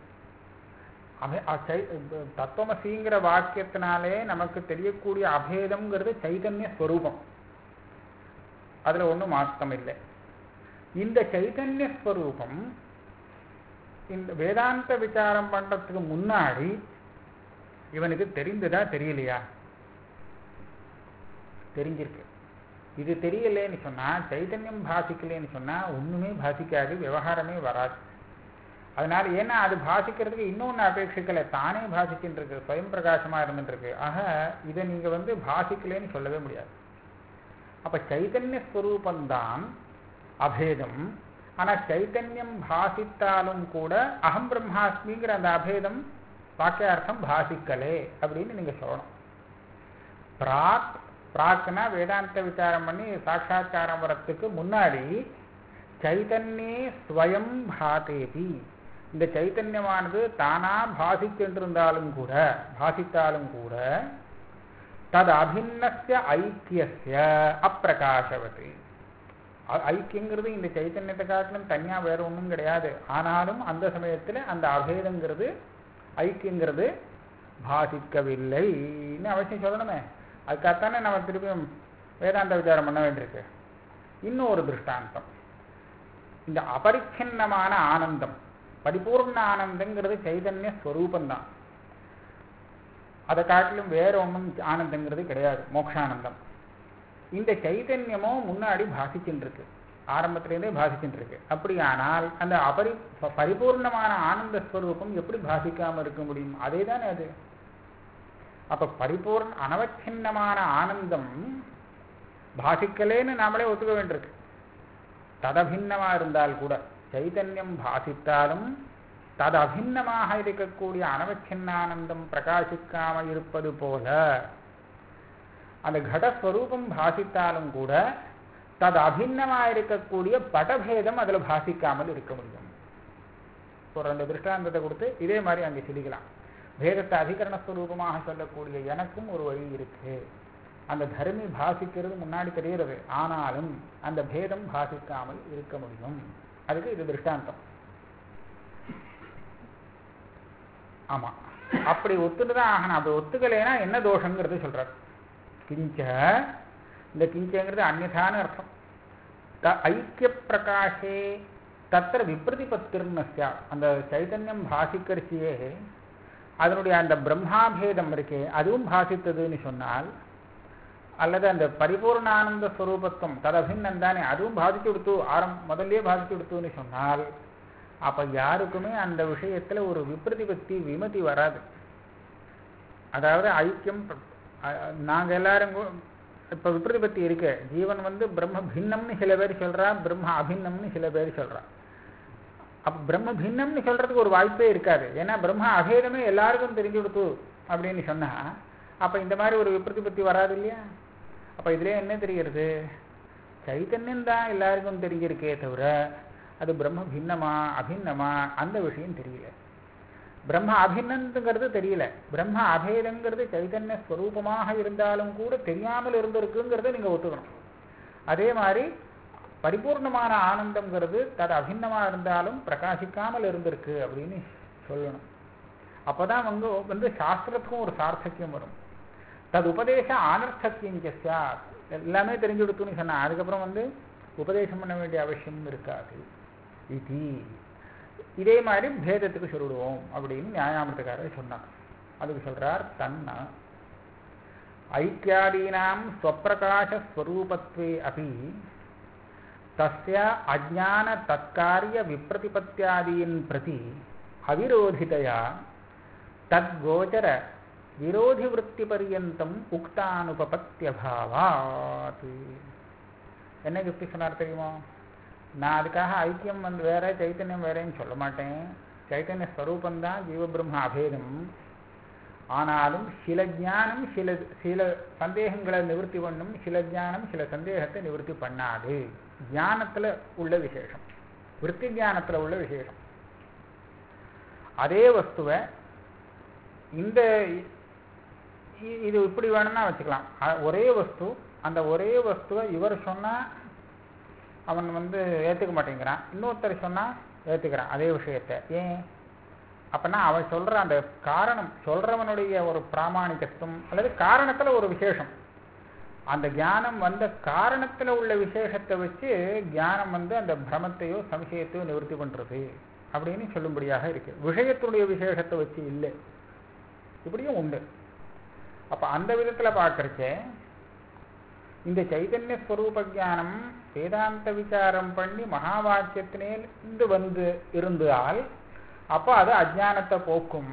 தத்துவமசிங்கிற வாக்கியத்தினாலே நமக்கு தெரியக்கூடிய அபேதம்ங்கிறது சைதன்ய ஸ்வரூபம், அதுல ஒன்றும் மாற்றம் இல்லை. இந்த சைதன்ய ஸ்வரூபம் இந்த வேதாந்த விசாரம் பண்றதுக்கு முன்னாடி இவனுக்கு தெரிந்ததா தெரியலையா? தெரிஞ்சிருக்கு. இது தெரியலேன்னு சொன்னா, சைதன்யம் பாசிக்கலேன்னு சொன்னா ஒண்ணுமே பாசிக்காது, விவகாரமே வராது. அதனால ஏன்னா அது பாசிக்கிறதுக்கு இன்னொன்று அபேட்சிக்கலை, தானே பாசிச்சுட்டு இருக்கு, ஸ்வயம் பிரகாசமா இருந்துட்டு இருக்கு. ஆக இதை நீங்க பாசிக்கலேன்னு சொல்லவே முடியாது. அப்ப சைதன்ய ஸ்வரூபந்தான் அபேதம். ஆனா சைத்தன்யம் பாசித்தாலும் கூட அகம் பிரம்மாஸ்மிங்கிற அந்த அபேதம் வாக்கியார்த்தம் பாசிக்கலே அப்படின்னு நீங்க சொல்லணும். பிராக்னா வேதாந்த விசாரம் பண்ணி சாட்சாத்காரம் வரத்துக்கு முன்னாடி சைதன்யே ஸ்வயம் பாதேபி, இந்த சைத்தன்யமானது தானா பாசித்தாலும் கூட தது அபின்னஸ்ய ஐக்கியஸ்ய அப்பிரகாசவத். ஐக்கியங்கிறது இந்த சைத்தன்யத்தை காட்டிலும் தனியா வேற ஒன்றும் கிடையாது. ஆனாலும் அந்த சமயத்தில் அந்த அபேதங்கிறது, ஐக்கியங்கிறது பாசிக்கவில்லைன்னு அவசியம் சொல்லணுமே. அதுக்காகத்தானே நம்ம திருப்பியும் வேதாந்த விசாரம் பண்ண வேண்டியிருக்கு. இன்னொரு திருஷ்டாந்தம், இந்த அபரிச்சின்னமான ஆனந்தம், பரிபூர்ண ஆனந்தங்கிறது சைதன்ய ஸ்வரூபந்தான். அதை காட்டிலும் வேற ஒன்றும் ஆனந்தங்கிறது கிடையாது, மோட்சானந்தம். இந்த சைதன்யமும் முன்னாடி பாசிச்சுட்டு இருக்கு, ஆரம்பத்திலேருந்தே பாசிச்சுட்டு இருக்கு. அப்படியானால் அந்த பரிபூர்ணமான ஆனந்த ஸ்வரூபம் எப்படி பாசிக்காம இருக்க முடியும்? அதே தானே அது. அப்ப பரிபூர்ண அனவச்சின்னமான ஆனந்தம் பாசிக்கலேன்னு நாமளே ஒத்துக்க வேண்டியிருக்கு. ததபின்னமா இருந்தால் கூட, சைதன்யம் பாசித்தாலும் தது அபின்னமாக இருக்கக்கூடிய அனவச்சின்னானந்தம் பிரகாசிக்காம இருப்பது போல, அந்த கடஸ்வரூபம் பாசித்தாலும் கூட தது அபின்னமாக இருக்கக்கூடிய படபேதம் அதுல பாசிக்காமல் இருக்க முடியும். ஒரு ரெண்டு திருஷ்டாந்தத்தை கொடுத்து இதே மாதிரி அங்கே சொல்லிக்கலாம். பேதத்தை அதிகரணஸ்வரூபமாக சொல்லக்கூடிய எனக்கும் ஒரு வழி இருக்கு. அந்த தர்மி பாசிக்கிறது முன்னாடி தெரிகிறது, ஆனாலும் அந்த பேதம் பாசிக்காமல் இருக்க முடியும். அதுக்கு இது திருஷ்டாந்தம். ஆமா, அப்படி ஒத்துட்டுதான் ஆகணும். அப்படி ஒத்துக்கலைன்னா என்ன தோஷங்கிறது சொல்றார். கிஞ்ச, இந்த கிஞ்சங்கிறது அந்நியதான அர்த்தம். ஐக்கிய பிரகாஷே தத்திர விப்ரதிபத்திர்னஸ்யா, அந்த சைதன்யம் பாசிக்கிறச்சியே அதனுடைய அந்த பிரம்மாபேதம் இருக்கே அதுவும் பாசித்ததுன்னு சொன்னால், அல்லது அந்த பரிபூர்ணானந்த ஸ்வரூபத்துவம் ததபின்னம் தானே அதுவும் பாதிச்சு கொடுத்து முதல்லே பாதிச்சு கொடுத்துன்னு சொன்னால், அப்ப யாருக்குமே அந்த விஷயத்துல ஒரு விப்ரதிபத்தி விமதி வராது. அதாவது ஐக்கியம், நாங்க எல்லாரும் இப்ப விப்ரதிபத்தி இருக்கு. ஜீவன் பிரம்ம பின்னம்னு சில பேர் சொல்றா, பிரம்ம அபின்னம்னு சில பேர் சொல்றா. அப்ப பிரம்ம பின்னம்னு சொல்றதுக்கு ஒரு வாய்ப்பே இருக்காது. ஏன்னா பிரம்ம அபேதமே எல்லாருக்கும் தெரிஞ்சு கொடுத்து அப்படின்னு சொன்னா அப்ப இந்த மாதிரி ஒரு விப்ரதிபத்தி வராது இல்லையா? அப்ப இதுல என்ன தெரிகிறது? சைத்தன்யம் தான் எல்லாருக்கும் தெரிஞ்சிருக்கே தவிர அது பிரம்ம பின்னமா அபின்னமா அந்த விஷயம் தெரியல. பிரம்ம அபின்னங்கிறது தெரியல. பிரம்ம அபேதங்கிறது சைத்தன்ய ஸ்வரூபமாக இருந்தாலும் கூட தெரியாமல் இருந்திருக்குங்கிறத நீங்க ஒத்துக்கணும். அதே மாதிரி பரிபூர்ணமான ஆனந்தம்ங்கிறது தது அபின்னமா இருந்தாலும் பிரகாசிக்காமல் இருந்திருக்கு அப்படின்னு சொல்லணும். அப்பதான் சாஸ்திரத்துக்கும் ஒரு சார்த்தக்கியம் வரும். தது உபதேச ஆனர்த்தக்கியம் சாத், எல்லாமே தெரிஞ்சு கொடுத்துன்னு சொன்னா அதுக்கப்புறம் உபதேசம் பண்ண வேண்டிய அவசியம் இருக்காது. இதே மாதிரி பேதத்துக்கு சொல்லிடுவோம் அப்படின்னு நியாயாமிரதக்காரர் சொன்னார். அதுக்கு சொல்றார், தன்னா ஐக்கியாதீனாம் ஸ்வப்பிரகாசஸ்வரூபத்வே அபி தஸ்ய அஜ்ஞான தத்காரிய விப்ரதிபத்யாதீன் பிரதி அவிரோதிதயா தத்கோச்சர விரோதி விருத்தி பர்யந்தம் உக்தானுபபத்யபாவாத். என்ன யுக்தி சொன்னார் தெரியுமா? நான் அதுக்காக ஐக்கியம் வேற சைத்தன்யம் வேறேன்னு சொல்ல மாட்டேன். சைத்தன்ய ஸ்வரூபந்தான் ஜீவபிரம்ம அபேதம். ஆனாலும் சில ஞானம் சில சந்தேகங்களை நிவர்த்தி பண்ணும், சில ஞானம் சில சந்தேகத்தை நிவர்த்தி பண்ணாது. ஞானத்துல உள்ள விசேஷம், விருத்தி ஞானத்துல உள்ள விசேஷம். அதே வஸ்துவை இது இப்படி வேணும்னா வச்சுக்கலாம். ஒரே வஸ்து, அந்த ஒரே வஸ்துவை இவர் சொன்னா அவன் ஏத்துக்க மாட்டேங்கிறான், இன்னொருத்தர் சொன்னா ஏத்துக்கிறான் அதே விஷயத்தை. ஏன் அப்படின்னா அவன் சொல்ற அந்த காரணம், சொல்றவனுடைய ஒரு பிராமாணிகத்துவம் அல்லது காரணத்துல ஒரு விசேஷம். அந்த ஞானம் காரணத்துல உள்ள விசேஷத்தை வச்சு ஞானம் அந்த பிரமத்தையோ சம்சயத்தையோ நிவர்த்தி பண்றது அப்படின்னு சொல்லும்படியாக இருக்கு. விஷயத்துடைய விசேஷத்தை வச்சு இல்லை, இப்படியும் உண்டு. அப்ப அந்த விதத்துல பார்க்கறச்சே இந்த சைதன்ய ஸ்வரூப ஞானம் வேதாந்த விசாரம் பண்ணி மகா வாக்கியத்தினே இருந்தால் அப்ப அது அஜ்ஞானத்தை போக்கும்.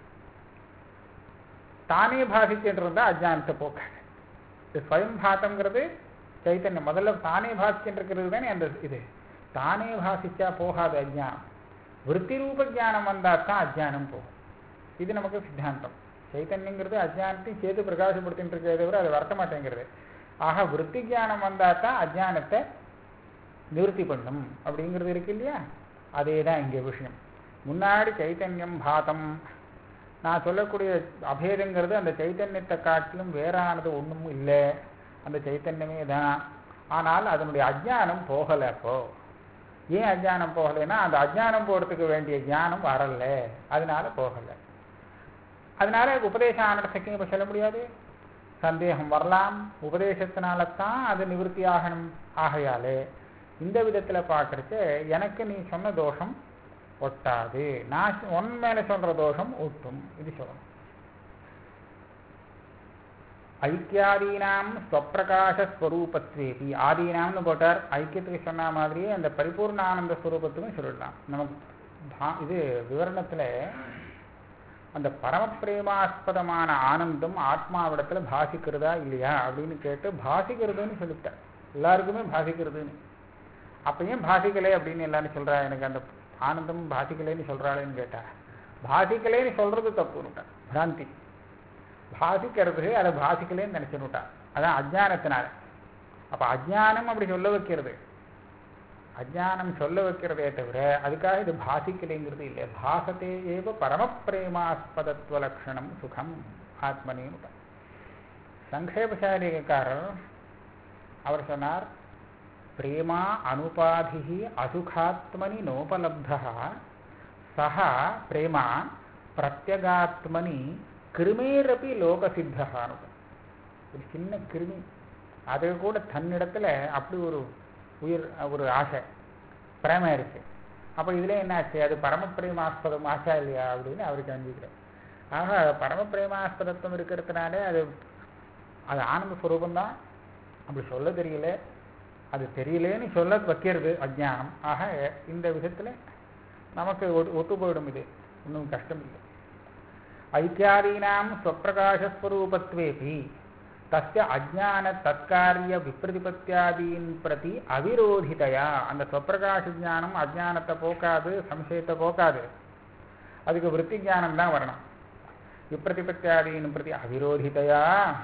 தானே பாசிச்சுருந்தா அஜ்ஞானத்தை போக்காது. இது ஸ்வயம்பாத்தம்ங்கிறது சைத்தன்யம் முதல்ல தானே பாசிச்சுருக்கிறது தானே. அந்த இது தானே பாசிச்சா போகாது அஜ்ஞானம். விருத்தி ரூப ஜானம் வந்தா தான் அஜ்ஞானம் போகும். இது நமக்கு சித்தாந்தம். சைத்தன்யங்கிறது அஜ்ஞானத்தையும் சேர்த்து பிரகாசப்படுத்திட்டு இருக்கிறத தவிர அது வரட்ட மாட்டேங்கிறது. ஆக விருத்தி ஜானம் வந்தா தான் அஜ்ஞானத்தை நிவர்த்தி பண்ணும் அப்படிங்கிறது இருக்கு இல்லையா? அதே தான் இங்கே விஷயம். முன்னாடி சைத்தன்யம் பாதம், நான் சொல்லக்கூடிய அபேதங்கிறது அந்த சைத்தன்யத்தை காட்டிலும் வேறானது ஒன்றும் இல்லை, அந்த சைத்தன்யமே தான். ஆனால் அதனுடைய அஜ்ஞானம் போகலை. அப்போ ஏன் அஜ்ஞானம் போகலைன்னா அந்த அஜ்ஞானம் போகிறதுக்கு வேண்டிய ஞானம் வரல, அதனால போகலை. அதனால உபதேச ஆனர்த்தத்தையும் இப்போ சொல்ல முடியாது. சந்தேகம் வரலாம், உபதேசத்தினால தான் அது நிவர்த்தி ஆகணும். ஆகையாலே இந்த விதத்தில் பார்க்கறச்ச எனக்கு நீ சொன்ன தோஷம் ஒட்டாது, நான் உன் மேல சொல்ற தோஷம் ஒட்டும். இது சொல்லணும். ஐக்கியாதீனாம் ஸ்வப்பிரகாசஸ்வரூபத்வேபி, ஆதீனாம்னு போட்டார். ஐக்கியத்துக்கு சொன்ன மாதிரியே அந்த பரிபூர்ண ஆனந்த ஸ்வரூபத்துக்கும் சொல்லிடலாம். நமக்கு இது விவரணத்துல அந்த பரமபிரேமாஸ்பதமான ஆனந்தம் ஆத்மாவிடத்துல பாசிக்கிறதா இல்லையா அப்படின்னு கேட்டு பாசிக்கிறதுன்னு சொல்லிவிட்டார். எல்லாருக்குமே பாசிக்கிறதுன்னு. அப்ப ஏன் பாசிக்கலை அப்படின்னு எல்லாரும் சொல்றா? எனக்கு அந்த ஆனந்தம் பாசிக்கலைன்னு சொல்றாளேன்னு கேட்டா, பாசிக்கலைன்னு சொல்றது தப்புன்னுட்டான். பிராந்தி. பாசிக்கிறது அதை பாசிக்கலைன்னு நினைச்சுட்டான். அதான் அஜ்ஞானத்தினால. அப்ப அஜ்ஞானம் அப்படி சொல்ல வைக்கிறது. அஜ்ஞானம் சொல்ல வைக்கிறதே தவிர அதுக்காக இது பாசிக்கலைங்கிறது இல்லை. பாசத்தே ஏவ பரமப்பிரேமாஸ்பதத்துவ லட்சணம் சுகம் ஆத்மனின்னு. சங்கேபசாரிகாரர் அவர் சொன்னார், பிரேமா அனுபாதி அசுகாத்மனி நோபலப்தா சஹ பிரேமா பிரத்யகாத்மனி கிருமேரப்பி லோகசித்தகான்னு. ஒரு சின்ன கிருமி அது கூட தன்னிடத்துல அப்படி ஒரு ஆசை பிரேமம் இருக்கு. அப்போ இதுல என்ன ஆச்சு, அது பரமப்பிரேமாஸ்பதம் ஆசா இல்லையா அப்படின்னு அவருக்கு அஞ்சிக்கிறார். ஆக பரமப்பிரேமாஸ்பதத்துவம் இருக்கிறதுனாலே அது ஆனந்த ஸ்வரூபந்தான். அப்படி சொல்ல தெரியல, அது தெரியலேன்னு சொல்ல வைக்கிறது அஜ்ஞானம். ஆக இந்த விதத்துல நமக்கு ஒத்து போயிடும். இது ஒன்றும் கஷ்டம் இல்லை. ஐக்கியாதீனாம் ஸ்வப்பிரகாசஸ்வரூபத்வேபி தஸ்ய அஜ்ஞான தற்காரிய விப்ரதிபத்தியாதீன் பிரதி அவிரோதிதையா. அந்த ஸ்வப்பிரகாச ஜானம் அஜ்ஞானத்தை போக்காது, சம்சயத்தை போக்காது. அதுக்கு விருத்தி ஜானம் தான் வரணும். விப்ரதிபத்தியாதீன் பிரதி அவிரோதிதையா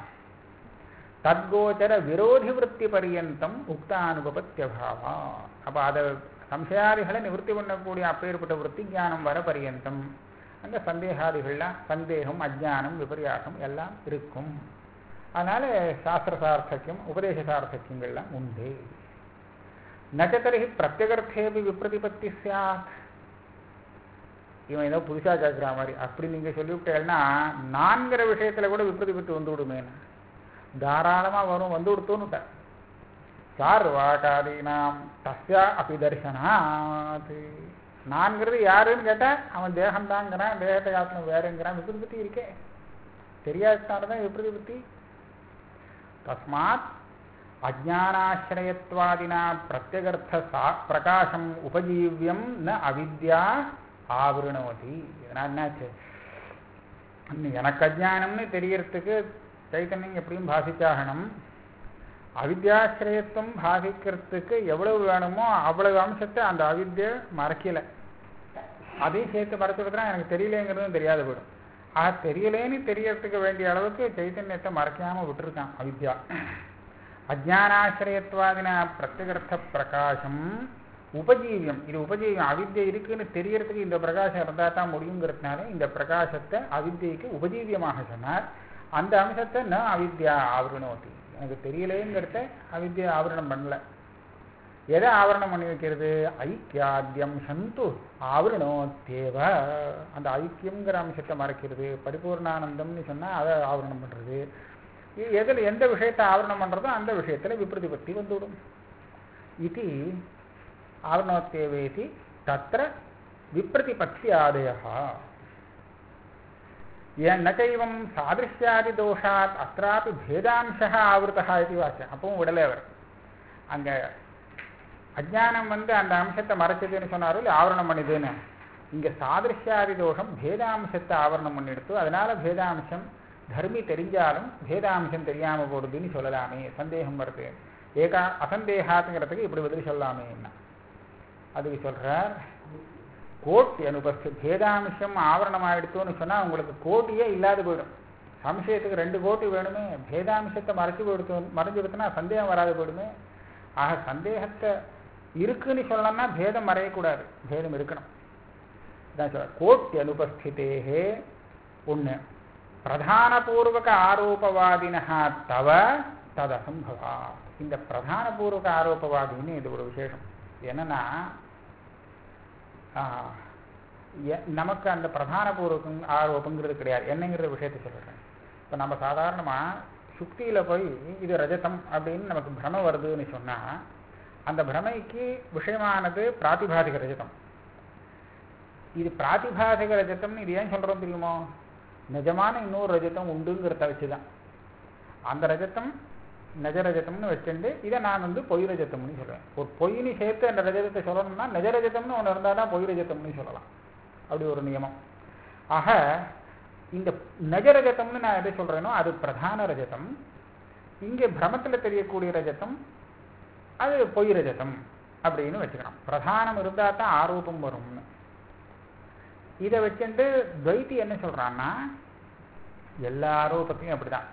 தத்கோச்சர விரோதி விற்பி பரியந்தம் உக்தானுபபத்தியபாவா. அப்போ அதை சம்சயாதிகளை நிவர்த்தி பண்ணக்கூடிய அப்பேற்பட்ட விற்பி ஜானம் வர பரியந்தம் அங்கே சந்தேகாதிகள்லாம் சந்தேகம் அஜ்ஞானம் விபரியாசம் எல்லாம் இருக்கும். அதனால சாஸ்திர சார்த்தக்கியம் உபதேச சார்த்தக்கியங்கள்லாம் உண்டு. நச்சத்தரிகி பிரத்யகர்த்தேபி விப்ரதிபத்தி சாத். இவன் ஏதோ புதுசா கேட்குற மாதிரி அப்படி நீங்க சொல்லிவிட்டேன்னா நான்கிற விஷயத்துல கூட விப்ரதிபத்தி வந்து விடுமேன்னு தாராளமா வரும், வந்து விடுத்தோன்னு. சார்வாகாதீனாம் தஸ்யா அபி தர்சனாத். நான்கிறது யாருன்னு கேட்டா அவன் தேகம்தாங்கிறான், தேகத்தை காட்டணும் வேறுங்கிறான். விப்ரதிபத்தி இருக்கே, தெரியாதனாலதான் விப்ரதிபத்தி. தஸ்மாத் அஜ்ஞானாஸ்ரயத்வாதினா பிரத்யகர்த்த பிரகாசம் உபஜீவியம் ந அவித்யா ஆவருணவதி. இதனால் என்னாச்சு, எனக்கு அஜ்ஞானம்னு தெரியறதுக்கு சைத்தன்யம் எப்படியும் பாசிச்சாகணும். அவித்யாசிரயத்துவம் பாசிக்கிறதுக்கு எவ்வளவு வேணுமோ அவ்வளவு அம்சத்தை அந்த அவித்யை மறைக்கல. அதையும் சேர்த்து மறைச்சுக்கிட்டா எனக்கு தெரியலேங்கிறதும் தெரியாது போயிடும். ஆக தெரியலேன்னு தெரியறதுக்கு வேண்டிய அளவுக்கு சைத்தன்யத்தை மறைக்காம விட்டுருக்கான் அவித்யா. அஜ்ஞானாசிரயத்வாதின பிரத்யகர்த்த பிரகாசம் உபஜீவியம். இது உபஜீவியம். அவித்யை இருக்குன்னு தெரியறதுக்கு இந்த பிரகாசம் இருந்தா தான் முடியுங்கிறதுனால இந்த பிரகாசத்தை அவித்யைக்கு உபஜீவியமாக சொன்னார். அந்த அம்சத்தை ந அவித்யா ஆவரணோதி. எனக்கு தெரியலேங்கிறத அவித்யா ஆவரணம் பண்ணல. எதை ஆவரணம் பண்ணி வைக்கிறது, ஐக்கியாத்தியம் சந்து ஆவரணோத்தேவ. அந்த ஐக்கியங்கிற அம்சத்தை மறைக்கிறது. பரிபூர்ணானந்தம்னு சொன்னா அதை ஆவரணம் பண்றது. எதில் எந்த விஷயத்தை ஆவரணம் பண்றதோ அந்த விஷயத்துல விப்ரதிபத்தி வந்துவிடும். இது ஆவரணோத்தேவேதி தத்திர விப்ரதிபத்தி ஆதயா. நச்சைவம் சாதிருஷ்யாதி தோஷாத் அत्रापि பேதாம்சः ஆவருத்தः இது வாக்கியம். அப்பவும் விடலை அவர். அங்க அஜ்ஞானம் அந்த அம்சத்தை மறைச்சதுன்னு சொன்னாரோ இல்லை ஆவரணம் பண்ணிதுன்னு. இங்க சாதிருஷ்யாதி தோஷம் பேதாம்சத்தை ஆவரணம் பண்ணிடுத்து. அதனால பேதாம்சம் தர்மி தெரிஞ்சாலும் பேதாம்சம் தெரியாம போடுதுன்னு சொல்லலாமே. சந்தேகம் வருது. ஏகா அசந்தேகாத்துங்கிறதுக்கு இப்படி பதில் சொல்லலாமே. என்ன அதுக்கு சொல்றார், கோட்டி அனுபஸ்தி. பேதாம்சம் ஆவரணம் ஆயிடுத்தோன்னு சொன்னா உங்களுக்கு கோட்டியே இல்லாது போயிடும். சம்சயத்துக்கு 2 கோட்டி வேணுமே. பேதாம்சத்தை மறைஞ்சு கொடுத்தனா சந்தேகம் வராது போயிடுமே. ஆக சந்தேகத்தை இருக்குன்னு சொல்லணும்னா பேதம் மறையக்கூடாது, பேதம் இருக்கணும். இதான் சொல்ற கோட்டி அனுபஸ்திதேகே ஒண்ணு பிரதானபூர்வக ஆரோபவாதினா தவ ததசம்பவா. இந்த பிரதானபூர்வக ஆரோபவாதின்னு இது ஒரு விசேஷம். என்னன்னா நமக்கு அந்த பிரதான பூர்வகம் ஆரோப்பங்கிறது கிடையாது. என்னங்கிற விஷயத்தை சொல்றேன். இப்போ நம்ம சாதாரணமா சுக்தியில போய் இது ரஜதம் அப்படின்னு நமக்கு பிரம வருதுன்னு சொன்னா அந்த பிரமைக்கு விஷயமானது பிராதிபாதிக ரஜதம். இது பிராதிபாதிக ரஜதம்னு இது ஏன் சொல்றோம் தெரியுமோ, நிஜமான இன்னொரு ரஜதம் உண்டுங்கிறத வச்சுதான். அந்த ரஜதம் நஜ ரஜதம்னு வச்சுட்டு இதை நான் பொய் ரஜதம்னு சொல்றேன். ஒரு பொய்னு சேர்த்து அந்த ரஜதத்தை சொல்லணும்னா நஜ ரஜதம்னு ஒன்று இருந்தால் தான் பொய் ரஜதம்னு சொல்லலாம். அப்படி ஒரு நியமம். ஆக இந்த நஜ ரஜதம்னு நான் எதை சொல்றேனோ அது பிரதான ரஜதம். இங்கே பிரமத்தில் தெரியக்கூடிய ரஜதம் அது பொய் ரஜதம் அப்படின்னு வச்சுக்கணும். பிரதானம் இருந்தால் தான் ஆரோப்பம் வரும்னு. இதை வச்சுட்டு துவைத்தி என்ன சொல்றான்னா எல்லா ஆரோப்பத்தையும் அப்படிதான்.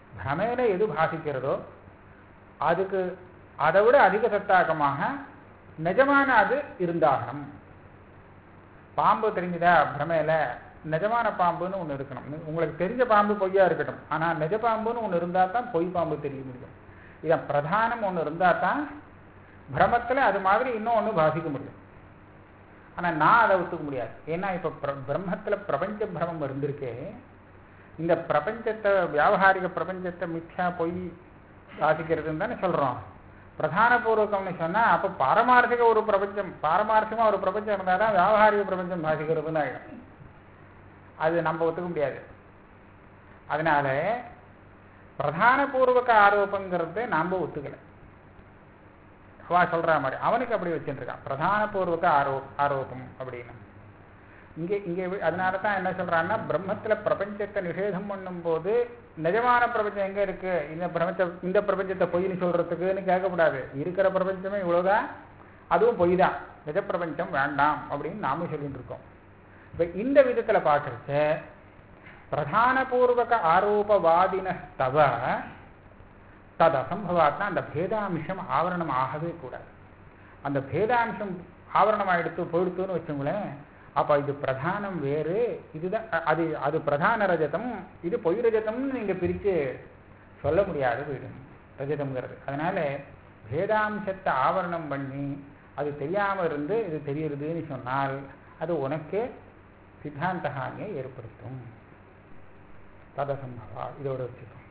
பிரமையில எது பாசிக்கிறதோ அதுக்கு அதை விட அதிக சத்தாக்கமாக நிஜமான அது இருந்தாகணும். பாம்பு தெரிஞ்சுதா பிரமையில, நிஜமான பாம்புன்னு ஒன்று இருக்கணும். உங்களுக்கு தெரிஞ்ச பாம்பு பொய்யா இருக்கட்டும், ஆனால் நிஜ பாம்புன்னு ஒன்று இருந்தால் தான் பொய் பாம்பு தெரிய முடியும். இதான் பிரதானம் ஒன்று இருந்தால் தான் பிரமத்தில் அது மாதிரி இன்னும் ஒன்று பாதிக்க முடியும். ஆனால் நான் அதை ஒத்துக்க முடியாது. ஏன்னா இப்போ பிரம்மத்தில் பிரபஞ்ச பிரமம் இருந்திருக்கே, இந்த பிரபஞ்சத்தை வியாபகாரிக பிரபஞ்சத்தை மித்யா பொய் பாதிக்கிறதுன்னு தானே சொல்கிறோம். பிரதானபூர்வகம்னு சொன்னால் அப்போ பாரமார்த்திகமாக ஒரு பிரபஞ்சம் இருந்தால் தான் வியாபகாரிக பிரபஞ்சம் பாதிக்கிறதுன்னு ஆகிடும். அது நம்ம ஒத்துக்க முடியாது. அதனால பிரதானபூர்வக ஆரோப்பங்கிறது நாம் ஒத்துக்கலை. அவா சொல்கிற மாதிரி அவனுக்கு அப்படி வச்சுருக்கான் பிரதானபூர்வக ஆரோப்பம் அப்படின்னு. இங்கே அதனால தான் என்ன சொல்கிறான்னா, பிரம்மத்தில் பிரபஞ்சத்தை நிஷேதம் பண்ணும்போது நிஜமான பிரபஞ்சம் எங்கே இருக்குது, இந்த பிரபஞ்சத்தை பொய்ன்னு சொல்கிறதுக்குன்னு கேட்கக்கூடாது. இருக்கிற பிரபஞ்சமே இவ்வளோதான், அதுவும் பொய் தான், நிஜ பிரபஞ்சம் வேண்டாம் அப்படின்னு நாம சொல்லிட்டு இருக்கோம். இப்போ இந்த விதத்தில் பார்க்குறச்ச பிரதானபூர்வக ஆரோபவாதினஸ்தவ தது அசம்பவாத்னா அந்த பேதாம்சம் ஆவரணம் ஆகவே கூடாது. அந்த பேதாம்சம் ஆவரணமாக போயிடுத்துன்னு வச்சுங்களேன், அப்போ இது பிரதானம் வேறு, இதுதான் அது பிரதான ரஜதம், இது பொய் ரஜதம்னு நீங்கள் பிரித்து சொல்ல முடியாது போயிடும் ரஜதம்ங்கிறது. அதனால பேதாம்சத்தை ஆவரணம் பண்ணி அது தெரியாமல் இருந்து இது தெரியுறதுன்னு சொன்னால் அது உனக்கே சித்தாந்த ஹானியை ஏற்படுத்தும். ததசம்பவா இதோட வச்சுக்கோம்.